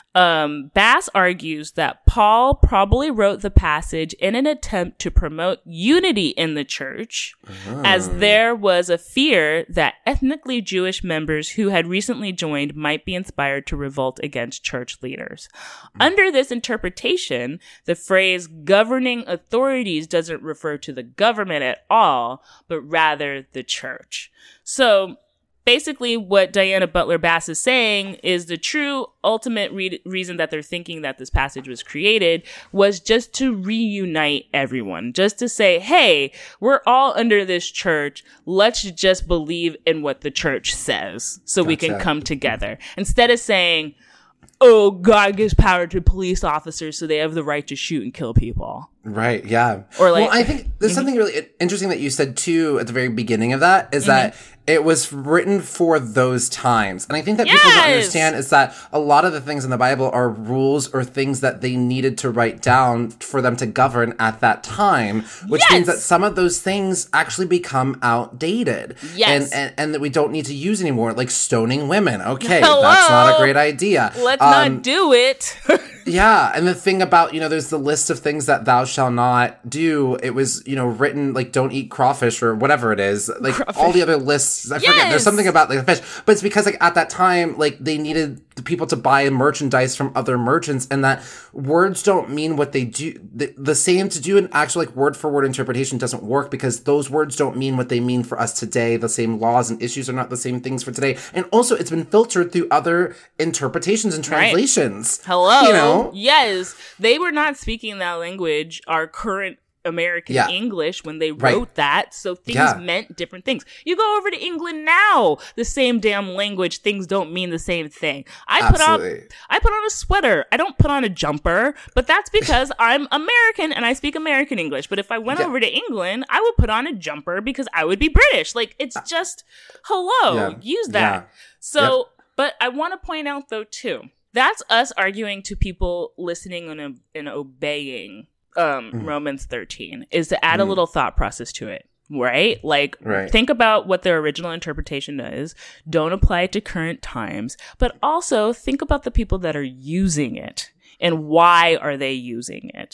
Um, Bass argues that Paul probably wrote the passage in an attempt to promote unity in the church, Oh. as there was a fear that ethnically Jewish members who had recently joined might be inspired to revolt against church leaders. Under this interpretation, the phrase governing authorities doesn't refer to the government at all, but rather the church. So, basically, what Diana Butler Bass is saying is the true ultimate re- reason that they're thinking that this passage was created was just to reunite everyone, just to say, hey, we're all under this church. Let's just believe in what the church says so we can Gotcha. come together. Instead of saying, oh, God gives power to police officers so they have the right to shoot and kill people. Right, yeah. Or like- well, I think there's something really interesting that you said too at the very beginning of that is that it was written for those times. And I think that people don't Yes! understand is that a lot of the things in the Bible are rules or things that they needed to write down for them to govern at that time, which Yes! means that some of those things actually become outdated. Yes. And, and, and that we don't need to use anymore, like stoning women. Okay, Hello? that's not a great idea. Let's Um, not do it. Yeah, and the thing about, you know, there's the list of things that thou shall not do. It was, you know, written like don't eat crawfish or whatever it is. Like all the other lists, I forget. Yes! There's something about like the fish, but it's because like at that time, like they needed the people to buy merchandise from other merchants, and that words don't mean what they do. The, the same to do an actual like word for word interpretation doesn't work because those words don't mean what they mean for us today. The same laws and issues are not the same things for today, and also it's been filtered through other interpretations and Right. translations. Hello. You know? Yes. They were not speaking that language, our current American Yeah. English, when they Right. wrote that. So things Yeah. meant different things. You go over to England now, the same damn language, things don't mean the same thing. I put on Absolutely. I put on a sweater. I don't put on a jumper, but that's because I'm American and I speak American English. But if I went Yeah. over to England, I would put on a jumper because I would be British. Like, it's just hello, Yeah. use that. Yeah. So, but I want to point out though too, that's us arguing to people listening and, and obeying um, Mm. Romans thirteen, is to add a little thought process to it, right? Like, Right. think about what their original interpretation is. Don't apply it to current times, but also think about the people that are using it and why are they using it.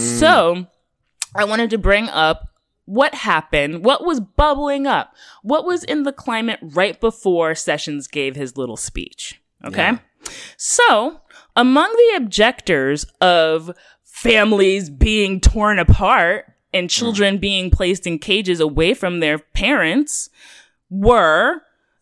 So, I wanted to bring up what happened, what was bubbling up, what was in the climate right before Sessions gave his little speech. Okay. Yeah. So, among the objectors of families being torn apart and children being placed in cages away from their parents were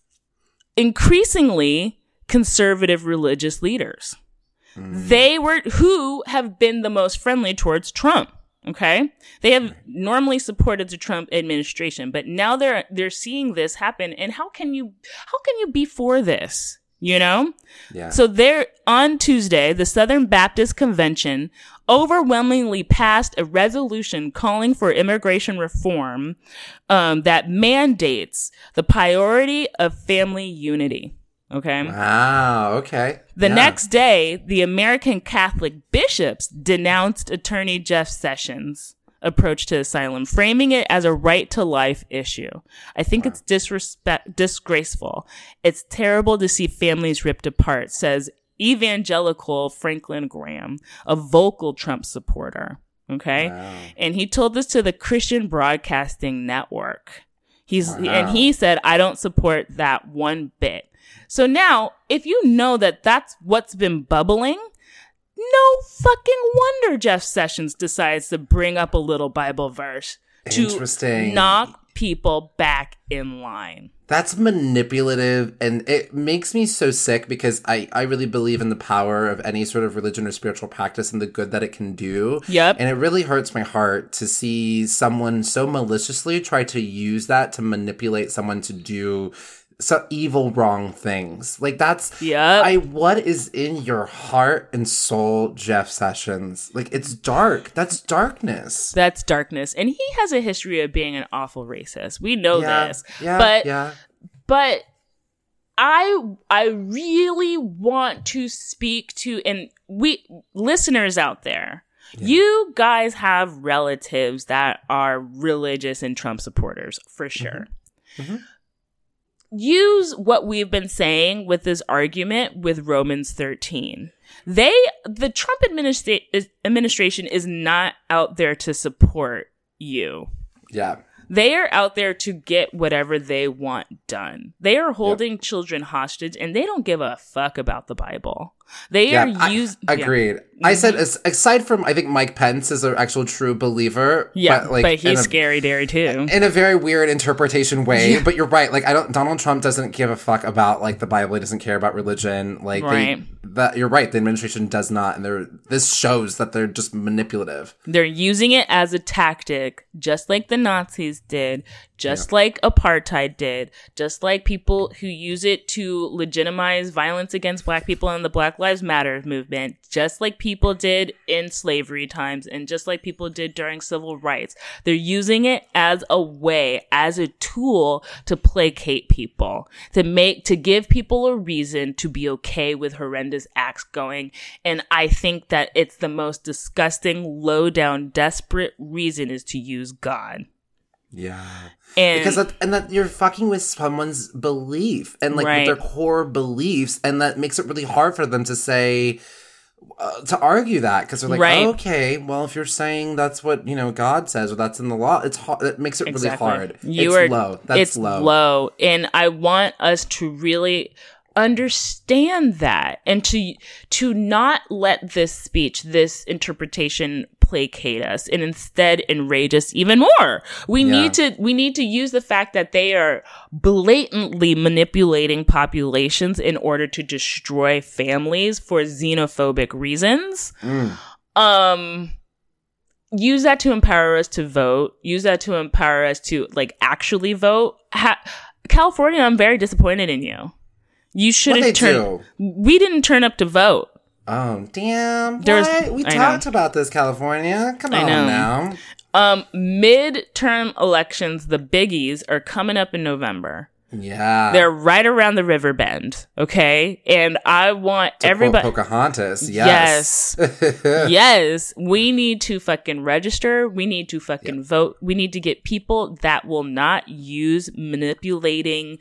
increasingly conservative religious leaders. They were who have been the most friendly towards Trump. Okay. They have normally supported the Trump administration, but now they're, they're seeing this happen. And how can you, how can you be for this? You know? Yeah. So there, on Tuesday, the Southern Baptist Convention overwhelmingly passed a resolution calling for immigration reform, um, that mandates the priority of family unity. Okay. Wow. Okay. The Yeah. next day, the American Catholic bishops denounced Attorney Jeff Sessions' approach to asylum, framing it as a right to life issue. I think it's disrespect, disgraceful. It's terrible to see families ripped apart, says evangelical Franklin Graham, a vocal Trump supporter. Okay. Wow. And he told this to the Christian Broadcasting Network. He's, Wow. and he said, I don't support that one bit. So now, if you know that that's what's been bubbling, no fucking wonder Jeff Sessions decides to bring up a little Bible verse to Interesting. knock people back in line. That's manipulative, and it makes me so sick because I, I really believe in the power of any sort of religion or spiritual practice and the good that it can do. Yep. And it really hurts my heart to see someone so maliciously try to use that to manipulate someone to do so evil, wrong things. Like, that's... Yep. I, what is in your heart and soul, Jeff Sessions? Like, it's dark. That's darkness. That's darkness. And he has a history of being an awful racist. We know Yeah, this. yeah, but yeah. but I I really want to speak to, and we listeners out there, you guys have relatives that are religious and Trump supporters for sure. Mm-hmm. Use what we've been saying with this argument with Romans thirteen. They, the Trump administra- administration is not out there to support you. Yeah. They are out there to get whatever they want done. They are holding yep. children hostage, and they don't give a fuck about the Bible. They yeah, are used. Agreed. Yeah. I said, aside from, I think Mike Pence is an actual true believer. Yeah, but, like, but he's a, scary, dairy too. In a very weird interpretation way. Yeah. But you're right. Like, I don't. Donald Trump doesn't give a fuck about like the Bible. He doesn't care about religion. Like, right. they, that you're right. The administration does not, and they're. This shows that they're just manipulative. They're using it as a tactic, just like the Nazis did, just yeah. like apartheid did, just like people who use it to legitimize violence against Black people in the Black Lives Matter movement, just like people did in slavery times, and just like people did during civil rights. They're using it as a way, as a tool to placate people, to make, to give people a reason to be okay with horrendous acts going. And I think that it's the most disgusting, low down, desperate reason is to use God. Yeah. And, because that, and that you're fucking with someone's belief and like right. with their core beliefs, and that makes it really hard for them to say uh, to argue that, because they're like, right. oh, okay, well, if you're saying that's what, you know, God says or that's in the law, it's hard. It makes it exactly. really hard. You it's are, low. That's it's low. low, and I want us to really understand that, and to to not let this speech, this interpretation placate us and instead enrage us even more. We yeah. need to we need to use the fact that they are blatantly manipulating populations in order to destroy families for xenophobic reasons. Mm. Um use that to empower us to vote, use that to empower us to like actually vote. Ha- California, I'm very disappointed in you. You should have turned. We didn't turn up to vote. Oh, damn. There's, what? We I talked know. about this, California. Come I on know. now. Um, midterm elections, the biggies, are coming up in November. Yeah. They're right around the river bend, okay? And I want to everybody... quote Pocahontas, yes. Yes. Yes. We need to fucking register. We need to fucking yep. vote. We need to get people that will not use manipulating...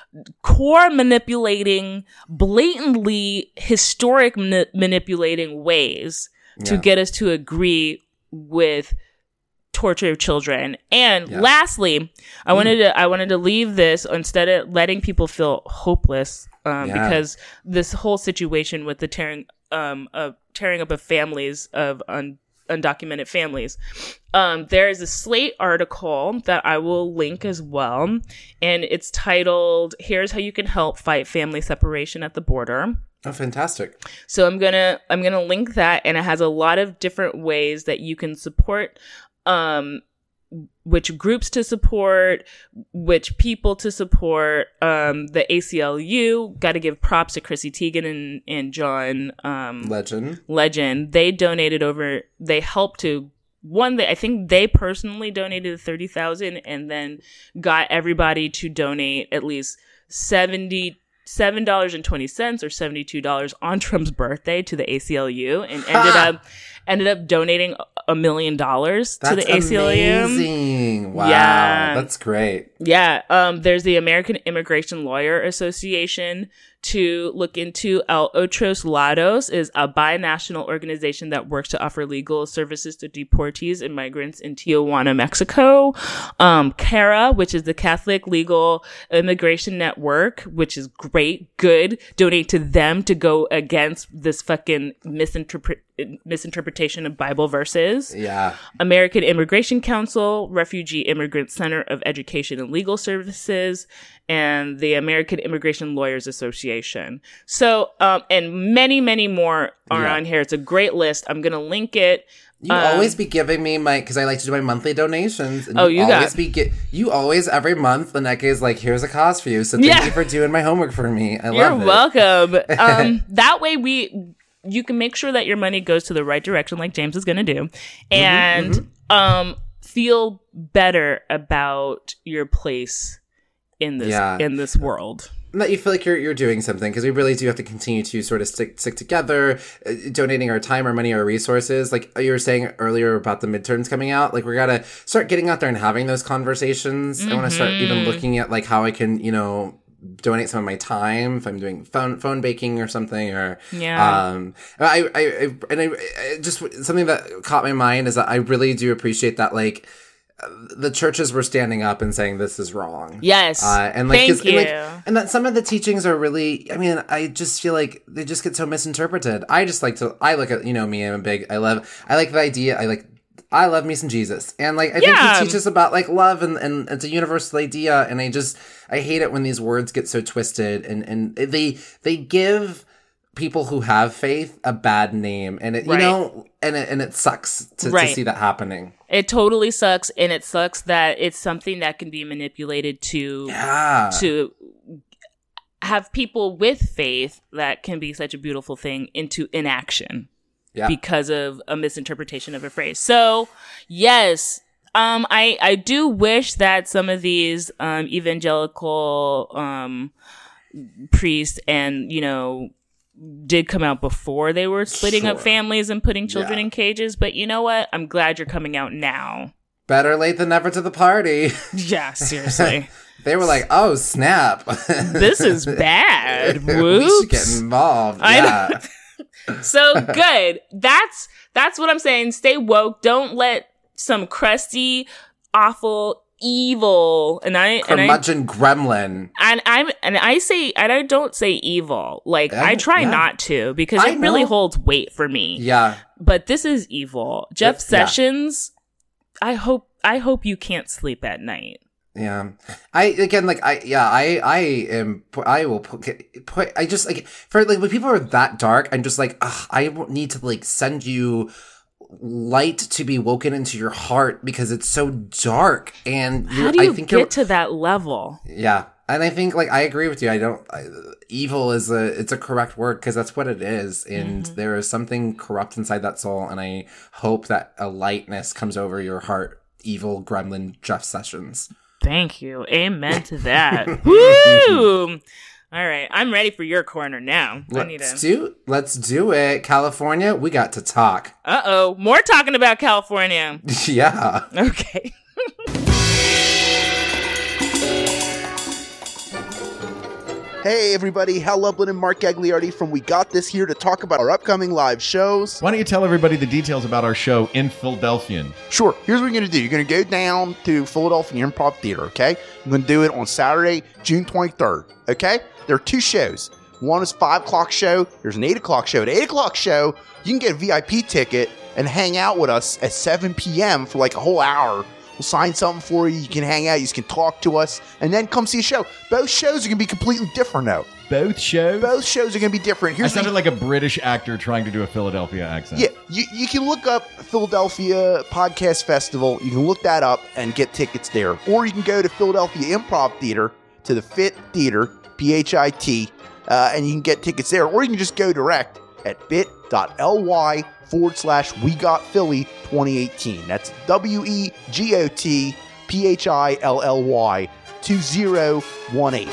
core manipulating, blatantly historic mani- manipulating ways to yeah. get us to agree with torture of children. And yeah. lastly, I mm. wanted to I wanted to leave this instead of letting people feel hopeless, um, yeah. because this whole situation with the tearing um of tearing up of families of un- undocumented families. Um, there is a Slate article that I will link as well, and it's titled, "Here's How You Can Help Fight Family Separation at the Border." Oh, fantastic. So I'm gonna I'm gonna link that, and it has a lot of different ways that you can support, um, which groups to support, which people to support. Um, the A C L U, got to give props to Chrissy Teigen and, and John um, Legend. Legend. They donated over, they helped to, one, they, I think they personally donated thirty thousand dollars and then got everybody to donate at least seventy-seven dollars and twenty cents or seventy-two dollars on Trump's birthday to the A C L U, and ended up ended up donating a million dollars to the A C L U. That's amazing. Wow. Yeah. That's great. Yeah. Um, there's the American Immigration Lawyer Association to look into. El Otros Lados is a binational organization that works to offer legal services to deportees and migrants in Tijuana, Mexico. Um, CARA, which is the Catholic Legal Immigration Network, which is great, good. Donate to them to go against this fucking misinterpret misinterpretation of Bible verses. Yeah. American Immigration Council, Refugee Immigrant Center of Education and Legal Services, and the American Immigration Lawyers Association. So, um, and many, many more are Yeah. on here. It's a great list. I'm going to link it. You Um, always be giving me my, because I like to do my monthly donations. And Oh, you always got- be gi- You always, every month, Lynette is like, here's a cause for you. So thank Yeah. you for doing my homework for me. I You're love it. welcome. um, that way we, you can make sure that your money goes to the right direction like James is going to do. And, mm-hmm. um, feel better about your place in this, Yeah. in this world. And that you feel like you're you're doing something, because we really do have to continue to sort of stick stick together, uh, donating our time, our money, our resources. Like you were saying earlier about the midterms coming out, like we gotta start getting out there and having those conversations. I want to start even looking at like how I can, you know, donate some of my time if I'm doing phone phone baking or something, or Yeah. Um, I I, I and I, I just something that caught my mind is that I really do appreciate that, like, the churches were standing up and saying this is wrong. Yes. Uh, and like, Thank 'cause- and, like, you. and that some of the teachings are really, I mean, I just feel like they just get so misinterpreted. I just like to, I look at, you know, me, I'm a big, I love, I like the idea, I like, I love me some Jesus. And like, I think Yeah. he teaches about like love, and, and it's a universal idea. And I just, I hate it when these words get so twisted, and, and they, they give people who have faith a bad name, and it, Right. you know, and it, and it sucks to, Right. to see that happening. It totally sucks, and it sucks that it's something that can be manipulated to Yeah. to have people with faith that can be such a beautiful thing into inaction Yeah. because of a misinterpretation of a phrase. So, yes, um, I I do wish that some of these um, evangelical um, priests and, you know, did come out before they were splitting up Sure. families and putting children Yeah. in cages. But you know what? I'm glad you're coming out now. Better late than never to the party. Yeah, seriously. They were like, oh, snap. This is bad. We Whoops. should get involved. I Yeah. So good. That's that's what I'm saying. Stay woke. Don't let some crusty, awful, evil and I and I Curmudgeon gremlin. and I'm and I say and I don't say evil. Like Yeah, I try yeah. not to because I it really know. holds weight for me. Yeah. But this is evil. Jeff It- yeah. Sessions. I hope I hope you can't sleep at night. Yeah. I, again, like, I, yeah, I, I am, I will put, put, I just, like, for, like, when people are that dark, I'm just like, ugh, I need to, like, send you light to be woken into your heart because it's so dark. And How you're, do you I think you're, get to that level? yeah. And I think, like, I agree with you. I don't, I, evil is a, it's a correct word because that's what it is. And Mm-hmm. there is something corrupt inside that soul. And I hope that a lightness comes over your heart. Evil gremlin Jeff Sessions. Thank you. Amen to that. Woo! All right, I'm ready for your corner now. I need Let's to. do, let's do it. California, we got to talk. Uh oh, more talking about California. Yeah. Okay. Hey everybody, Hal Lublin and Mark Gagliardi from We Got This here to talk about our upcoming live shows. Why don't you tell everybody the details about our show in Philadelphia? Sure, here's what you're going to do. You're going to go down to Philadelphia Improv Theater, okay? You're going to do it on Saturday, June twenty-third, okay? There are two shows. One is five o'clock show. There's an eight o'clock show. At eight o'clock show, you can get a V I P ticket and hang out with us at seven p.m. for like a whole hour. We'll sign something for you. You can hang out. You can talk to us. And then come see a show. Both shows are going to be completely different, though. Both shows? Both shows are going to be different. I Here's sounded the, like a British actor trying to do a Philadelphia accent. Yeah, you, you can look up Philadelphia Podcast Festival. You can look that up and get tickets there. Or you can go to Philadelphia Improv Theater, to the Fit Theater, P H I T, uh, and you can get tickets there. Or you can just go direct at bit.ly forward slash We Got Philly twenty eighteen. That's W E G O T P H I L L Y two zero one eight.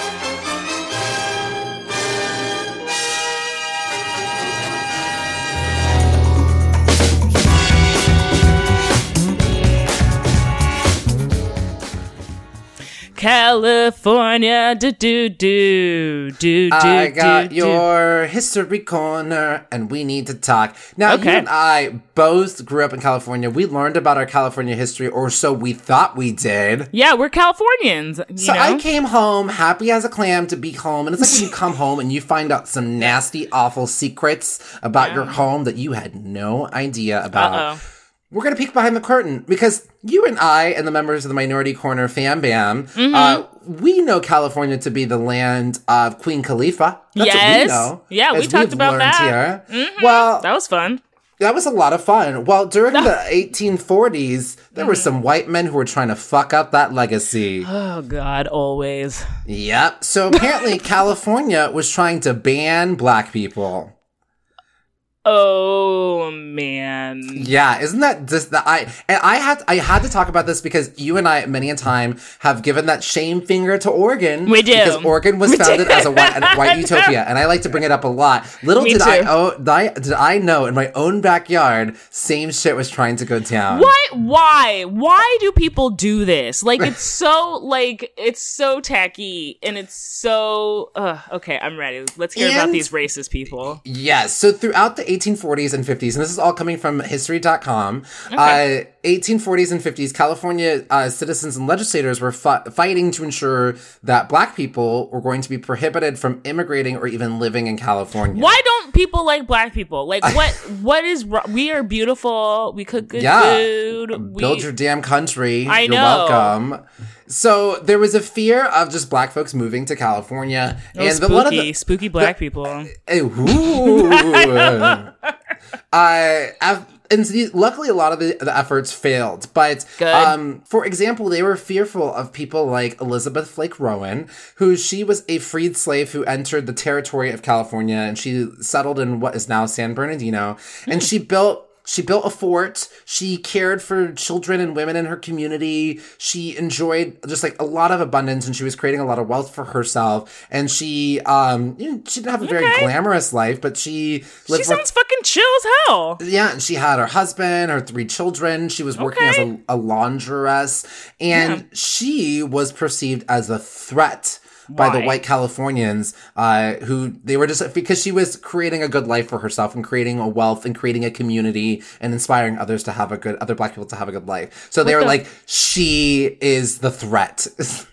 California. Do do do do do. I got do, your history corner, and we need to talk. Now, Okay. you and I both grew up in California. We learned about our California history, or so we thought we did. Yeah, we're Californians. You So know? I came home happy as a clam to be home. And it's like when you come home and you find out some nasty, awful secrets about Yeah. your home that you had no idea about. Uh-oh. We're going to peek behind the curtain because you and I and the members of the Minority Corner fam bam, Mm-hmm. uh, we know California to be the land of Queen Khalifa. That's what we Yes. know. Yeah, we as talked we've about learned that. Here. Well, That was fun. that was a lot of fun. Well, during the eighteen forties, there were some white men who were trying to fuck up that legacy. Oh, God, always. Yep. So apparently California was trying to ban black people. Oh, man. Yeah, isn't that just the I and I had I had to talk about this because you and I many a time have given that shame finger to Oregon. We do. Because Oregon was We do. founded as a white, a white utopia, and I like to bring it up a lot. Little Me did I too. oh did I did I know in my own backyard, same shit was trying to go down. Why? Why? Why do people do this? Like, it's so, like, it's so tacky and it's so, uh, okay, I'm ready. Let's hear about And- these racist people. Yes. So throughout the eighteen forties and fifties, and this is all coming from history dot com, uh, eighteen forties and fifties, California uh, citizens and legislators were fi- fighting to ensure that black people were going to be prohibited from immigrating or even living in California. Why don't people like black people? Like, what? What is wrong? We are beautiful. We cook good Yeah. food. Build we, your damn country. I You're know. welcome. So there was a fear of just black folks moving to California. Oh, and the, one of spooky, the, spooky black people. Eh, ooh. uh, av- and so these- luckily, a lot of the, the efforts failed. But, Good. um, for example, they were fearful of people like Elizabeth Flake Rowan, who she was a freed slave who entered the territory of California, and she settled in what is now San Bernardino, and she built. She built a fort. She cared for children and women in her community. She enjoyed just like a lot of abundance, and she was creating a lot of wealth for herself. And she, um, you know, she didn't have a very Okay. glamorous life, but she She lived. sounds fucking chill as hell. Yeah, and she had her husband, her three children. She was working as Okay. a, a laundress, and she was perceived as a threat by the Why? white Californians, uh, who they were just because she was creating a good life for herself and creating a wealth and creating a community and inspiring others to have a good, other black people to have a good life. So they What were the- like, she is the threat.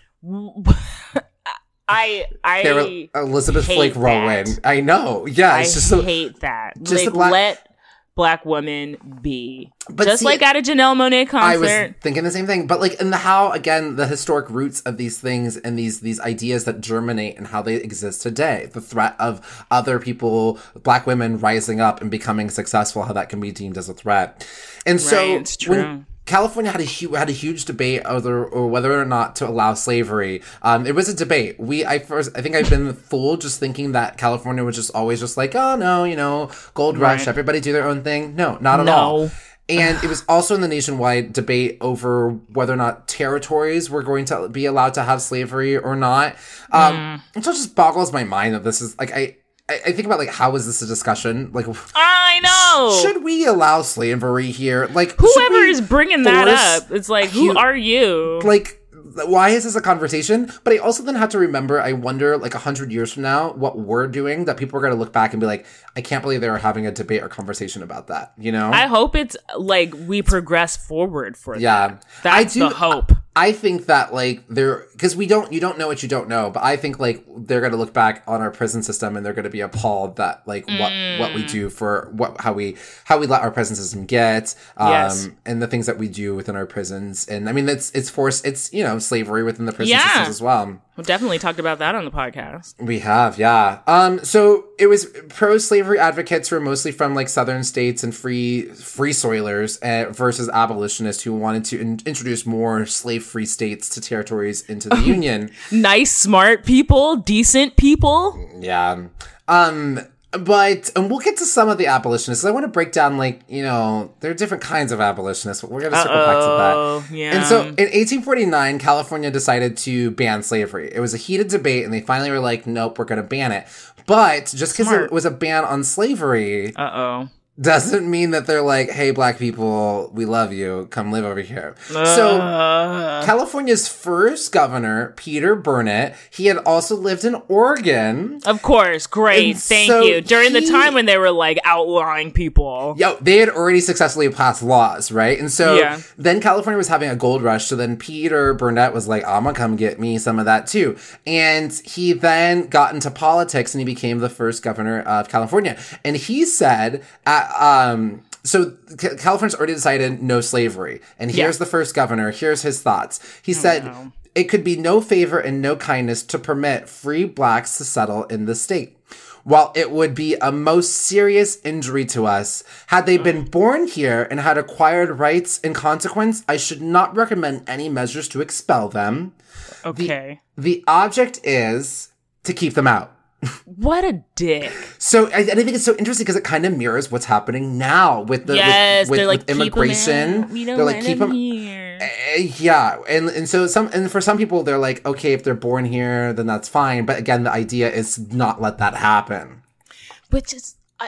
I I they were Elizabeth hate Flake that. Rowan. I know. Yeah, I it's just so. hate that. just like, a black- let black women be. But Just see, like at a Janelle Monáe I was concert. thinking the same thing, but like in the how again the historic roots of these things and these these ideas that germinate and how they exist today, the threat of other people, black women rising up and becoming successful, how that can be deemed as a threat, and so Right, it's true. when California had a huge had a huge debate over or whether or not to allow slavery. Um, it was a debate. We I first I think I've been fooled just thinking that California was just always just like, oh no, you know, gold rush, Right. everybody do their own thing. No, not at No. all. And it was also in the nationwide debate over whether or not territories were going to be allowed to have slavery or not. Um, Mm. It just boggles my mind that this is like I. I I think about like how is this a discussion? Like, I know. should we allow slavery here? Like, should Whoever we is bringing that force up, it's like, a who hu- are you? Like, why is this a conversation? But I also then have to remember, I wonder, like, a hundred years from now, what we're doing, that people are going to look back and be like, I can't believe they were having a debate or conversation about that, you know? I hope it's like we progress forward for yeah. that. That's I do, the hope. I think that, like, they're, because we don't, you don't know what you don't know, but I think, like, they're going to look back on our prison system and they're going to be appalled that, like, what, what we do for, what, how we, how we let our prison system get, um, Yes. and the things that we do within our prisons. And I mean, it's, it's forced, it's, you know, slavery within the prison Yeah. systems as well. We definitely talked about that on the podcast. We have, yeah. Um, so it was pro-slavery advocates who were mostly from like southern states and free free soilers uh, versus abolitionists who wanted to in- introduce more slave-free states to territories into the Union. Nice, smart people, decent people. Yeah. Um, but and we'll get to some of the abolitionists. I want to break down like, you know, there are different kinds of abolitionists, but we're going to circle back to Uh-oh, that. yeah. And so in eighteen forty-nine, California decided to ban slavery. It was a heated debate and they finally were like, nope, we're going to ban it. But just because Smart. it was a ban on slavery, Uh-oh. doesn't mean that they're like, hey, black people, we love you. Come live over here. Uh. So California's first governor, Peter Burnett, he had also lived in Oregon. Of course. Great. And Thank so you. During he- the time when they were like outlawing people. Yo, they had already successfully passed laws, right? And so Yeah. then California was having a gold rush. So then Peter Burnett was like, I'm gonna come get me some of that too. And he then got into politics and he became the first governor of California. And he said, uh, um, so C- California's already decided no slavery. And here's Yeah. the first governor. Here's his thoughts. He said, no. it could be no favor and no kindness to permit free blacks to settle in the state. While it would be a most serious injury to us, had they been born here and had acquired rights in consequence, I should not recommend any measures to expel them. Okay. The object is to keep them out. What a dick. So I, and I think it's so interesting because it kind of mirrors what's happening now with the Yes, with, with, they're like with "Keep 'em immigration. out. We don't They're like want keep 'em them here. Uh, yeah, and and so some and for some people they're like, okay, if they're born here, then that's fine. But again, the idea is not let that happen. Which is, I,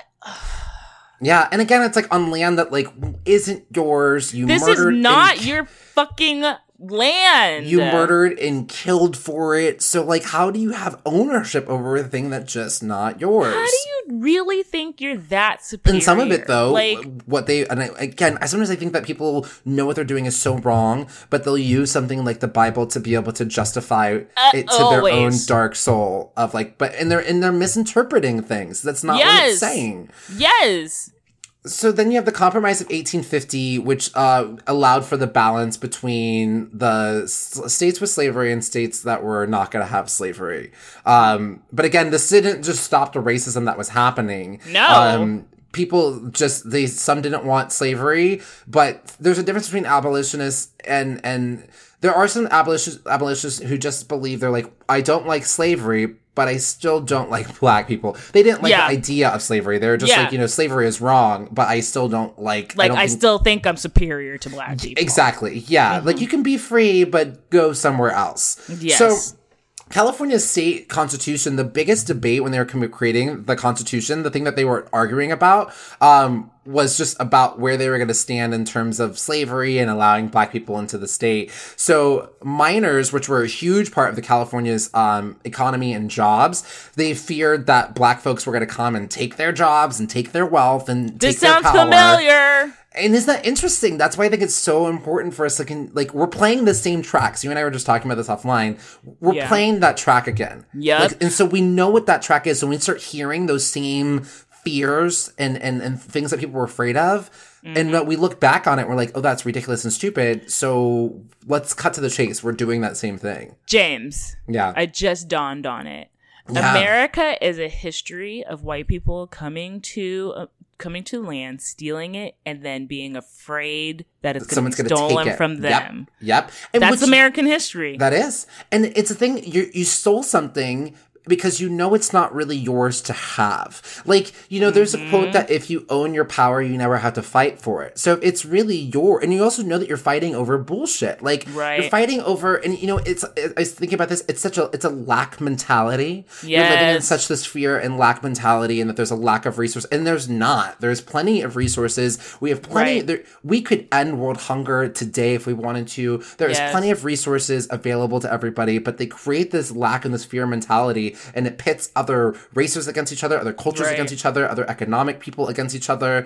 Yeah, and again, it's like on land that like isn't yours. You this is murdered not and, your fucking land. You murdered and killed for it. So like, how do you have ownership over a thing that's just not yours? How do you really think you're that superior? And some of it, though, like, what they, and I, again, I sometimes I think that people know what they're doing is so wrong, but they'll use something like the Bible to be able to justify Uh, it to their own always. dark soul of like, but, and they're, and they're misinterpreting things. That's not what it's Yes. saying. yes. So then you have the Compromise of eighteen fifty, which uh, allowed for the balance between the s- states with slavery and states that were not going to have slavery. Um, but again, this didn't just stop the racism that was happening. No. Um, people just, they, some didn't want slavery, but there's a difference between abolitionists and, and there are some abolitionists, abolitionists who just believe they're like, I don't like slavery, but I still don't like black people. They didn't like Yeah. the idea of slavery. They're just Yeah. like, you know, slavery is wrong, but I still don't like. Like, don't I, think- still think I'm superior to black people. exactly, yeah. Like you can be free, but go somewhere else. Yes. So. California's state constitution, the biggest debate when they were com- creating the constitution, the thing that they were arguing about, um, was just about where they were going to stand in terms of slavery and allowing black people into the state. So miners, which were a huge part of the California's um, economy and jobs, they feared that black folks were going to come and take their jobs and take their wealth and This take their sounds power. familiar. And isn't that interesting? That's why I think it's so important for us to, can, like, we're playing the same tracks. You and I were just talking about this offline. We're Yeah. playing that track again. Yep. Like, and so we know what that track is. So when we start hearing those same fears and, and, and things that people were afraid of, Mm-hmm. and uh, we look back on it, we're like, oh, that's ridiculous and stupid. So let's cut to the chase. We're doing that same thing. James. Yeah. I just dawned on it. Yeah. America is a history of white people coming to uh, coming to land, stealing it, and then being afraid that it's going Someone's to be going to take stolen it from them. Yep. Yep. And That's which- American history. That is. And it's a thing, you you stole something because you know it's not really yours to have. Like, you know, there's Mm-hmm. a quote that if you own your power, you never have to fight for it. So if it's really your, and you also know that you're fighting over bullshit. Like, Right. you're fighting over, and you know, it's, I was thinking about this, it's such a, it's a lack mentality. You're living in Yes. such this fear and lack mentality, and that there's a lack of resource, and there's not. There's plenty of resources. We have plenty, Right. there, we could end world hunger today if we wanted to. There is Yes. plenty of resources available to everybody, but they create this lack and this fear mentality, and it pits other races against each other, other cultures Right. against each other, other economic people against each other.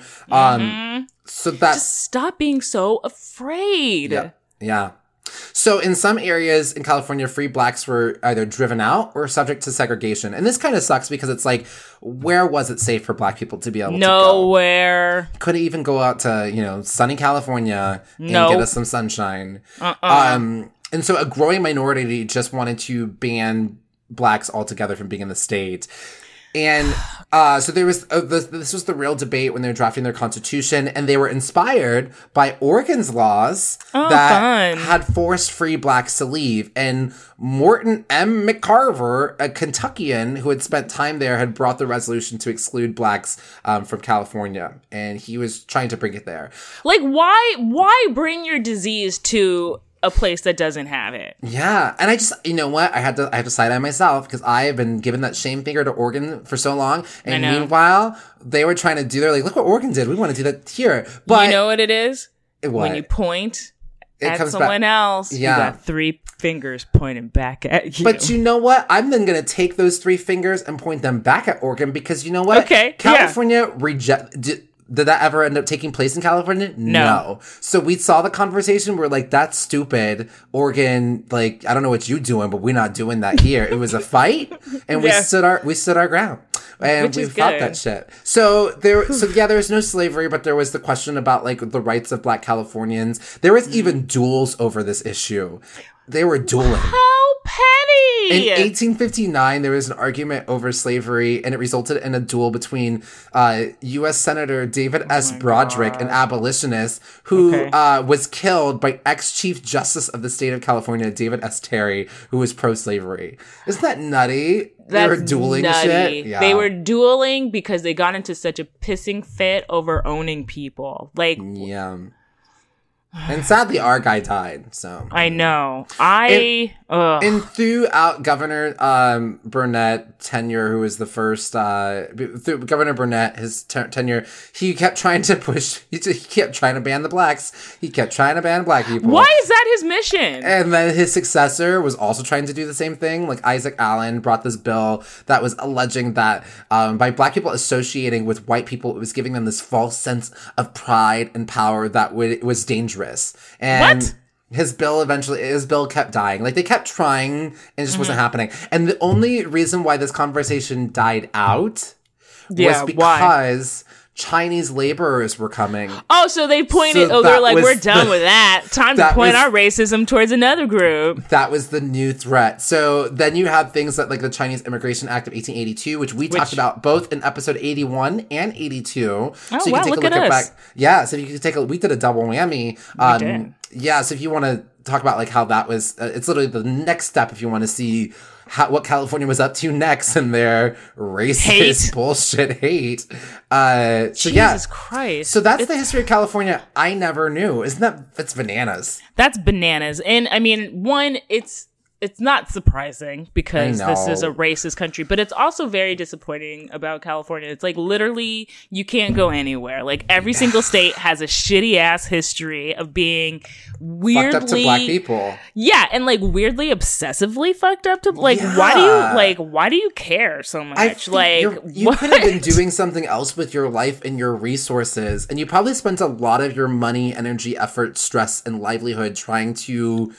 Um, so that, Just stop being so afraid. yeah, yeah. So in some areas in California, free blacks were either driven out or subject to segregation. And this kind of sucks because it's like, where was it safe for black people to be able to go? Nowhere. Couldn't even go out to, you know, sunny California and Nope. get us some sunshine. Uh-uh. Um, and so a growing minority just wanted to ban blacks altogether from being in the state. And uh, so there was uh, this, this was the real debate when they were drafting their constitution, and they were inspired by Oregon's laws Oh, that fun. had forced free blacks to leave. And Morton M. McCarver, a Kentuckian who had spent time there, had brought the resolution to exclude blacks um, from California, and he was trying to bring it there. Like, why? Why bring your disease to a place that doesn't have it. Yeah, and I just, you know what? I had to, I had to side eye myself because I have been giving that shame finger to Oregon for so long, and I know. meanwhile, they were trying to do. They're like, look what Oregon did. We want to do that here. But you know what it is? what? When you point It at comes someone back- else, Yeah. you got three fingers pointing back at you. But you know what? I'm then going to take those three fingers and point them back at Oregon because you know what? Okay, California reject. Did, did that ever end up taking place in California? No. So we saw the conversation. We're like, that's stupid. Oregon, like, I don't know what you doing, but we're not doing that here. It was a fight, and we Yeah. stood our we stood our ground. And Which we is fought good. that shit. So there, so yeah, there was no slavery, but there was the question about like the rights of Black Californians. There was even duels over this issue. They were dueling. How petty! In eighteen fifty-nine, there was an argument over slavery, and it resulted in a duel between uh, U S Senator David S. Broderick, an abolitionist, who Okay. uh, was killed by ex-Chief Justice of the state of California, David S. Terry, who was pro-slavery. Isn't that nutty? That's they were dueling nutty. shit. Yeah. They were dueling because they got into such a pissing fit over owning people. Like, Yeah. And sadly, our guy died. So I know. I. ugh. And throughout Governor um, Burnett tenure, who was the first, uh, through Governor Burnett, his te- tenure, he kept trying to push, he, t- he kept trying to ban the blacks. He kept trying to ban black people. Why is that his mission? And then his successor was also trying to do the same thing. Like Isaac Allen brought this bill that was alleging that um, by black people associating with white people, it was giving them this false sense of pride and power that would, was dangerous. And What? his bill eventually, his bill kept dying. Like they kept trying and it just wasn't happening. And the only reason why this conversation died out Yeah, was why? because Chinese laborers were coming. Oh, so they pointed. So oh, they're that like, was we're done the- with that. Time to that point was- our racism towards another group. That was the new threat. So then you have things that like the Chinese Immigration Act of eighteen eighty-two, which we talked about both in episode eighty-one and eighty-two. Oh, so you wow, can take look a look at at us. back. Yeah, so if you could take a, we did a double whammy. Um, did. Yeah, so if you want to talk about like how that was, uh, it's literally the next step if you want to see how, what California was up to next in their racist Hate. bullshit hate. Uh, so Jesus yeah. Christ. So that's the history of California I never knew. Isn't that, that's bananas. That's bananas. And I mean, one, it's it's not surprising because I this is a know. racist country, but it's also very disappointing about California. It's like literally you can't go anywhere. Like every single state has a shitty ass history of being weirdly Fucked up to black people. Yeah, and like weirdly obsessively fucked up to like why do Yeah. you like why do you care so much? I think like you're- you what? could have been doing something else with your life and your resources, and you probably spent a lot of your money, energy, effort, stress, and livelihood trying to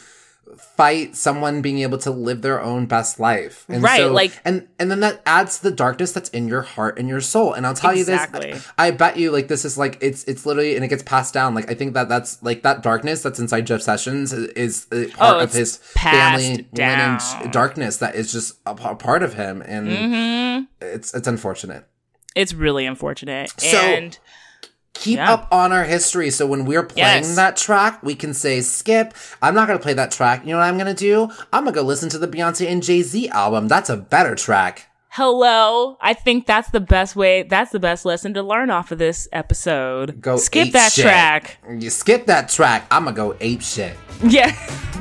fight someone being able to live their own best life. And Right, so, like- and and then that adds to the darkness that's in your heart and your soul. And I'll tell Exactly. you this, I bet you like this is like it's it's literally, and it gets passed down. Like I think that that's like that darkness that's inside Jeff Sessions is, is part Oh, of it's his passed family down. lineage darkness that is just a, p- part of him, and Mm-hmm. it's it's unfortunate. It's really unfortunate. So- and Keep Yeah. up on our history, so when we're playing Yes. that track, we can say skip. I'm not gonna play that track. You know what I'm gonna do? I'm gonna go listen to the Beyonce and Jay-Z album. That's a better track. hello, I think that's the best way. That's the best lesson to learn off of this episode. Go skip ape that shit. track. You skip that track. I'm gonna go ape shit. Yeah.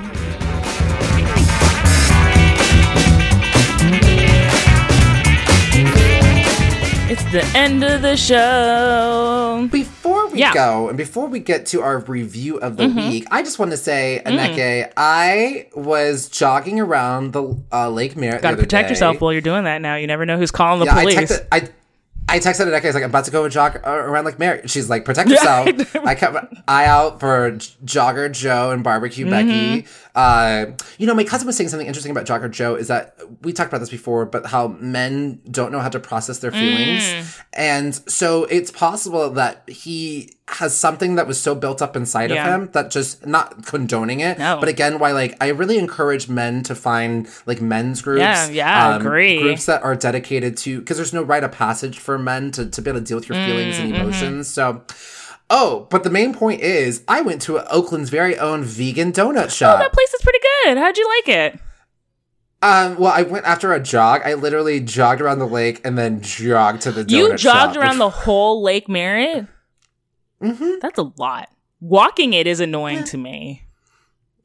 It's the end of the show. Before we Yeah. go, and before we get to our review of the Mm-hmm. week, I just want to say, Mm. Aneke, I was jogging around the uh, Lake Merritt. Gotta the other protect day. yourself while you're doing that now. You never know who's calling the Yeah, police. I texted. I, I texted Aneke. I was like, I'm about to go jog uh, around Lake Merritt. She's like, protect yourself. I kept my eye out for J- Jogger Joe and Barbecue Mm-hmm. Becky. Uh, you know, my cousin was saying something interesting about Jogger Joe is that we talked about this before, but how men don't know how to process their feelings. Mm. And so it's possible that he has something that was so built up inside Yeah. of him that just not condoning it. No. But again, why like I really encourage men to find like men's groups. Yeah, yeah, agree. Groups that are dedicated to, because there's no rite of passage for men to, to be able to deal with your feelings Mm, and mm-hmm. emotions. So, oh, but the main point is I went to Oakland's very own vegan donut Oh, shop. that place is pretty good. How'd you like it? Um, well, I went after a jog. I literally jogged around the lake and then jogged to the donut You shop. jogged around the whole Lake Merritt? Mm-hmm. That's a lot. Walking it is annoying to me.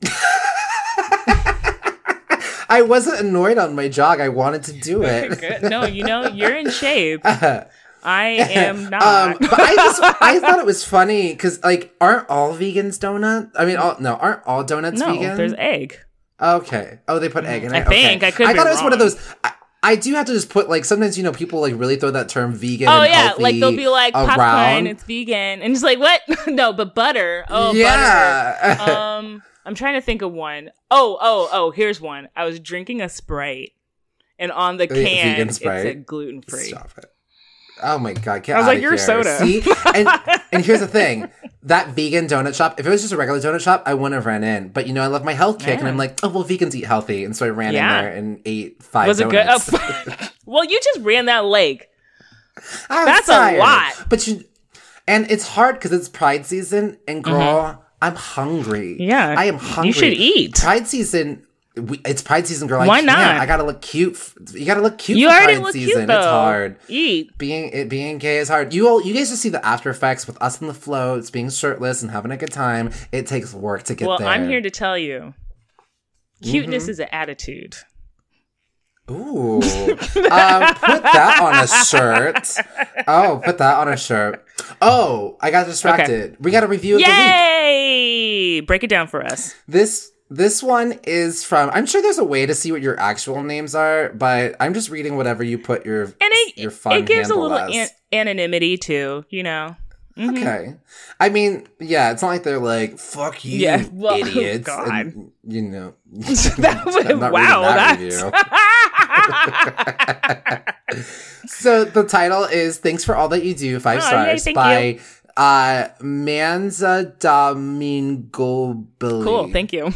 I wasn't annoyed on my jog. I wanted to do it. Good. No, you know, you're in shape. I am not. Um, but I just I thought it was funny because like aren't all vegans donuts? I mean, all, no, aren't all donuts no, vegan? there's egg. Okay. Oh, they put egg in it. I think okay. I could. I be thought it was wrong. one of those. I, I do have to just put like sometimes you know people like really throw that term vegan. Oh and yeah, healthy like they'll be like around. popcorn, it's vegan, and it's like what? No, but butter. Oh yeah. butter. Um, I'm trying to think of one. Oh oh oh, here's one. I was drinking a Sprite, and on the Vegan can it Sprite? said gluten free. Stop it. Oh my god! Get I was out like, of "You're here." soda. See, and and here's the thing: that vegan donut shop. If it was just a regular donut shop, I wouldn't have ran in. But you know, I love my health kick, Yeah. and I'm like, oh well, vegans eat healthy, and so I ran Yeah. in there and ate five. Was it good? donuts. Oh, well, you just ran that lake. I was That's a tired. lot. But you, and it's hard because it's Pride season, and girl, I'm hungry. Mm-hmm. Yeah, I am hungry. you should eat. Pride season. We, it's Pride season, girl. I Why can't. not? I gotta look cute. f- You gotta look cute. You for already Pride look season. cute though. It's hard. Eat. Being it being gay is hard. You all, you guys just see the after effects with us on the floats, being shirtless and having a good time. It takes work to get Well, there. I'm here to tell you, cuteness is an attitude. Ooh, um, put that on a shirt. Oh, put that on a shirt. Oh, I got distracted. We got a review of the week. Yay! Break it down for us. This this one is from. I'm sure there's a way to see what your actual names are, but I'm just reading whatever you put your And it, your fun it gives a handle little as. an- anonymity too, you know. Mhm. Okay. I mean, yeah, it's not like they're like, fuck you, Yeah, well, idiots. God. And, you know. That would- I'm not wow, reading that review. So the title is Thanks for All That You Do, Five Oh, Stars, yay, thank by you. uh, Manza Domingo Billy. Cool, thank you.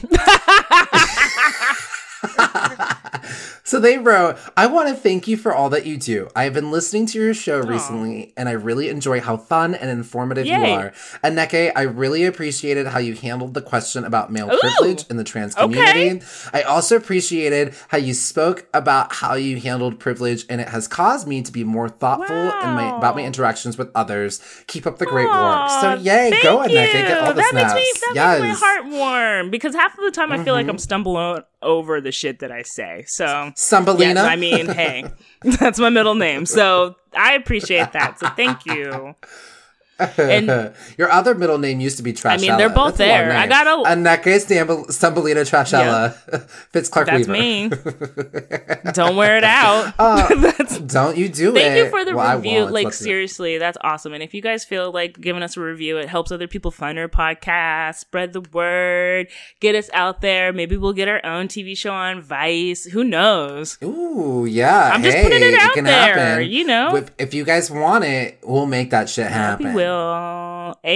So they wrote, I want to thank you for all that you do. I have been listening to your show recently, and I really enjoy how fun and informative you Yay. are. Anneke, I really appreciated how you handled the question about male Ooh. privilege in the trans community. I also appreciated how you spoke about how you handled privilege, and it has caused me to be more thoughtful in my, about my interactions with others. Keep up the great work. So yay, Thank go Anneke, you. get all the that snaps. makes me that yes. makes my heart warm because half of the time I feel like I'm stumbling over the shit that I say. So Stumbleina? yes, I mean, hey, that's my middle name. So I appreciate that. So thank you. And your other middle name used to be Trashella. I mean, they're both That's a long there. I name. gotta- Anneke Stumble- Stumbleina Trashella. Fitz Clark that's Weaver. me. Don't wear it out. That's Don't you do Thank it. you for the Well, I review. won't. Like, Let's do it. seriously, that's awesome. And if you guys feel like giving us a review, it helps other people find our podcast, spread the word, get us out there. Maybe we'll get our own T V show on Vice. Who knows? Ooh, yeah. I'm just hey, putting it out can there, happen. you know? If, if you guys want it, we'll make that shit happen. We will.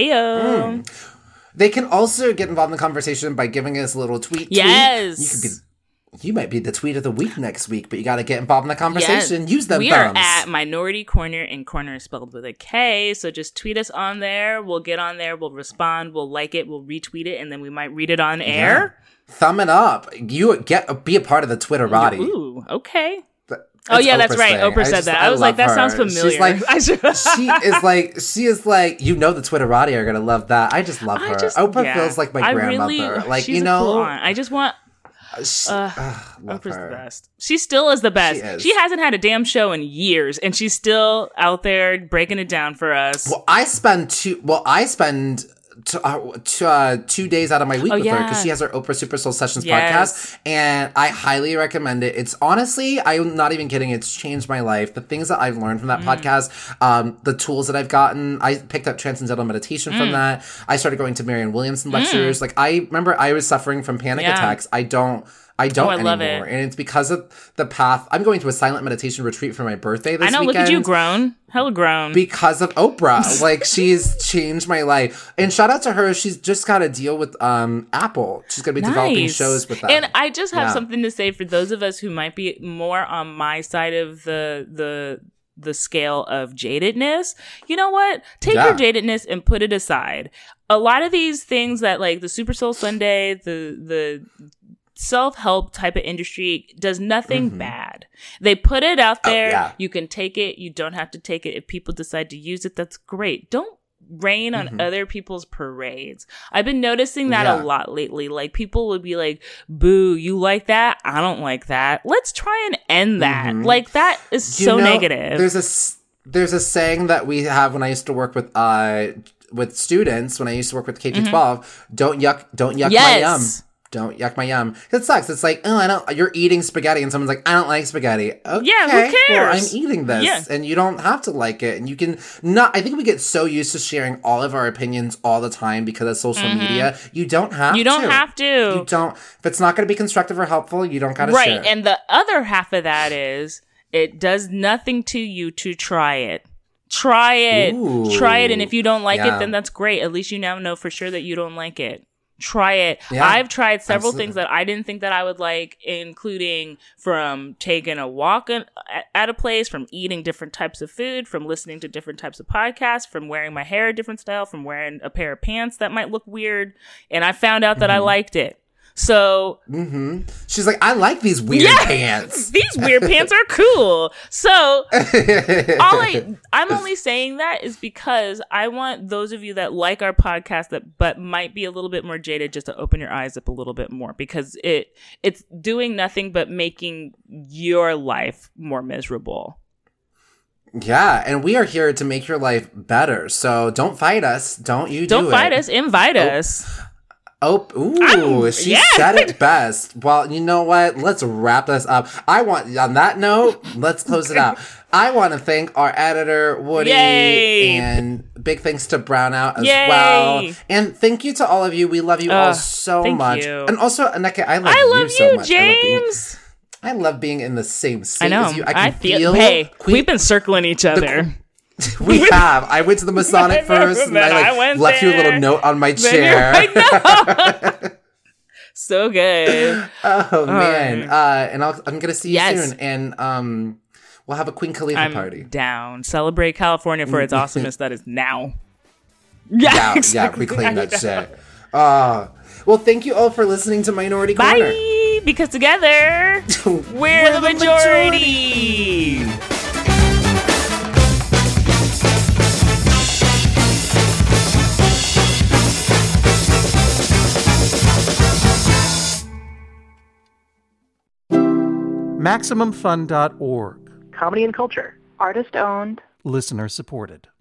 Ayo. They can also get involved in the conversation by giving us a little tweet. tweet. Yes. You could be. You might be the tweet of the week next week, but you got to get involved in the conversation. Yes. Use them We thumbs. are at Minority Corner, and corner is spelled with a K. So just tweet us on there. We'll get on there. We'll respond. We'll like it. We'll retweet it, and then we might read it on air. Yeah. Thumb it up. You get be a part of the Twitterati. Ooh, okay. That's Oh yeah, that's Oprah's right. thing. Oprah I said just- that. I, was love like, that her. sounds familiar. She's like, I should- she is like, she is like, you know, the Twitterati are gonna love that. I just love I her. just- Oprah yeah. feels like my I grandmother. really- like she's you a know, cool aunt. I just want. she, Uh, ugh, love Oprah's her. the best. She still is the best. She is. She hasn't had a damn show in years, and she's still out there breaking it down for us. Well, I spend two. Well, I spend. T- uh, t- uh, two days out of my week Oh, with her yeah. because she has her Oprah Super Soul Sessions Yes. podcast, and I highly recommend it. It's honestly, I'm not even kidding. It's changed my life. The things that I've learned from that Mm. podcast, um, the tools that I've gotten. I picked up transcendental meditation Mm. from that. I started going to Marianne Williamson lectures. Like I remember, I was suffering from panic Yeah. attacks. I don't. I don't Oh, I love anymore, it. and it's because of the path. I'm going to a silent meditation retreat for my birthday this I know. weekend. Look at you, grown. Hella grown. Because of Oprah. Like, she's changed my life. And shout out to her. She's just got a deal with um Apple. She's going to be developing Nice. shows with them. And I just have Yeah. something to say for those of us who might be more on my side of the the the scale of jadedness. You know what? Take Yeah. your jadedness and put it aside. A lot of these things that like the Super Soul Sunday, the the self-help type of industry does nothing Mhm. bad. They put it out Oh, there. yeah. You can take it. You don't have to take it. If people decide to use it, that's great. Don't rain on Mm-hmm. other people's parades. I've been noticing that Yeah. a lot lately. Like people would be like, boo, you like that? I don't like that. Let's try and end that. Like that is You so know, negative. There's a s- there's a saying that we have when I used to work with uh with students when I used to work with K through twelve. Don't yuck, don't yuck my yum. Yes. Don't yuck my yum. It sucks. It's like, oh, I don't. You're eating spaghetti, and someone's like, I don't like spaghetti. Okay, Yeah, who well, I'm cares? eating this, Yeah. and you don't have to like it, and you can not. I think we get so used to sharing all of our opinions all the time because of social media. You don't have. Mm-hmm. You don't to. have to. You don't. If it's not going to be constructive or helpful, you don't got to Right. share. And the other half of that is it does nothing to you to try it. Try it. Ooh. Try it. And if you don't like Yeah. it, then that's great. At least you now know for sure that you don't like it. Try it. Yeah, I've tried several absolutely. things that I didn't think that I would like, including from taking a walk in, at a place, from eating different types of food, from listening to different types of podcasts, from wearing my hair a different style, from wearing a pair of pants that might look weird. And I found out that I liked it. So She's like, I like these weird Yeah. pants. these weird pants are cool. So all I I'm only saying that is because I want those of you that like our podcast that but might be a little bit more jaded just to open your eyes up a little bit more, because it it's doing nothing but making your life more miserable. Yeah, and we are here to make your life better. So don't fight us. Don't you Don't do fight it. us, invite us. Oh, ooh, I'm- she yeah. said it best. Well, you know what? Let's wrap this up. I want, on that note, let's close it out. I want to thank our editor, Woody, Yay. and big thanks to Brownout as Yay. well. And thank you to all of you. We love you all Ugh, so thank much. you. And also, Anneke, I love I you love so you, much. I love being- James. I love being in the same state I know. as you. I I, can feel, feel. hey, Queen- we've been circling each other. We have. I went to the Masonic first, and Then I, I like, went left you a little there. note on my Then chair. you're- I know. So good. Oh man! right. Uh, and I'll, I'm gonna see you Yes. soon, and um, we'll have a Queen Khalifa I'm party. down. Celebrate California for its awesomeness that is now. Yeah, yeah, exactly. reclaim that shit. Uh, well, thank you all for listening to Minority Corner. Bye. Because together we're, the majority. Maximum Fun dot org. Comedy and culture. Artist owned. Listener supported.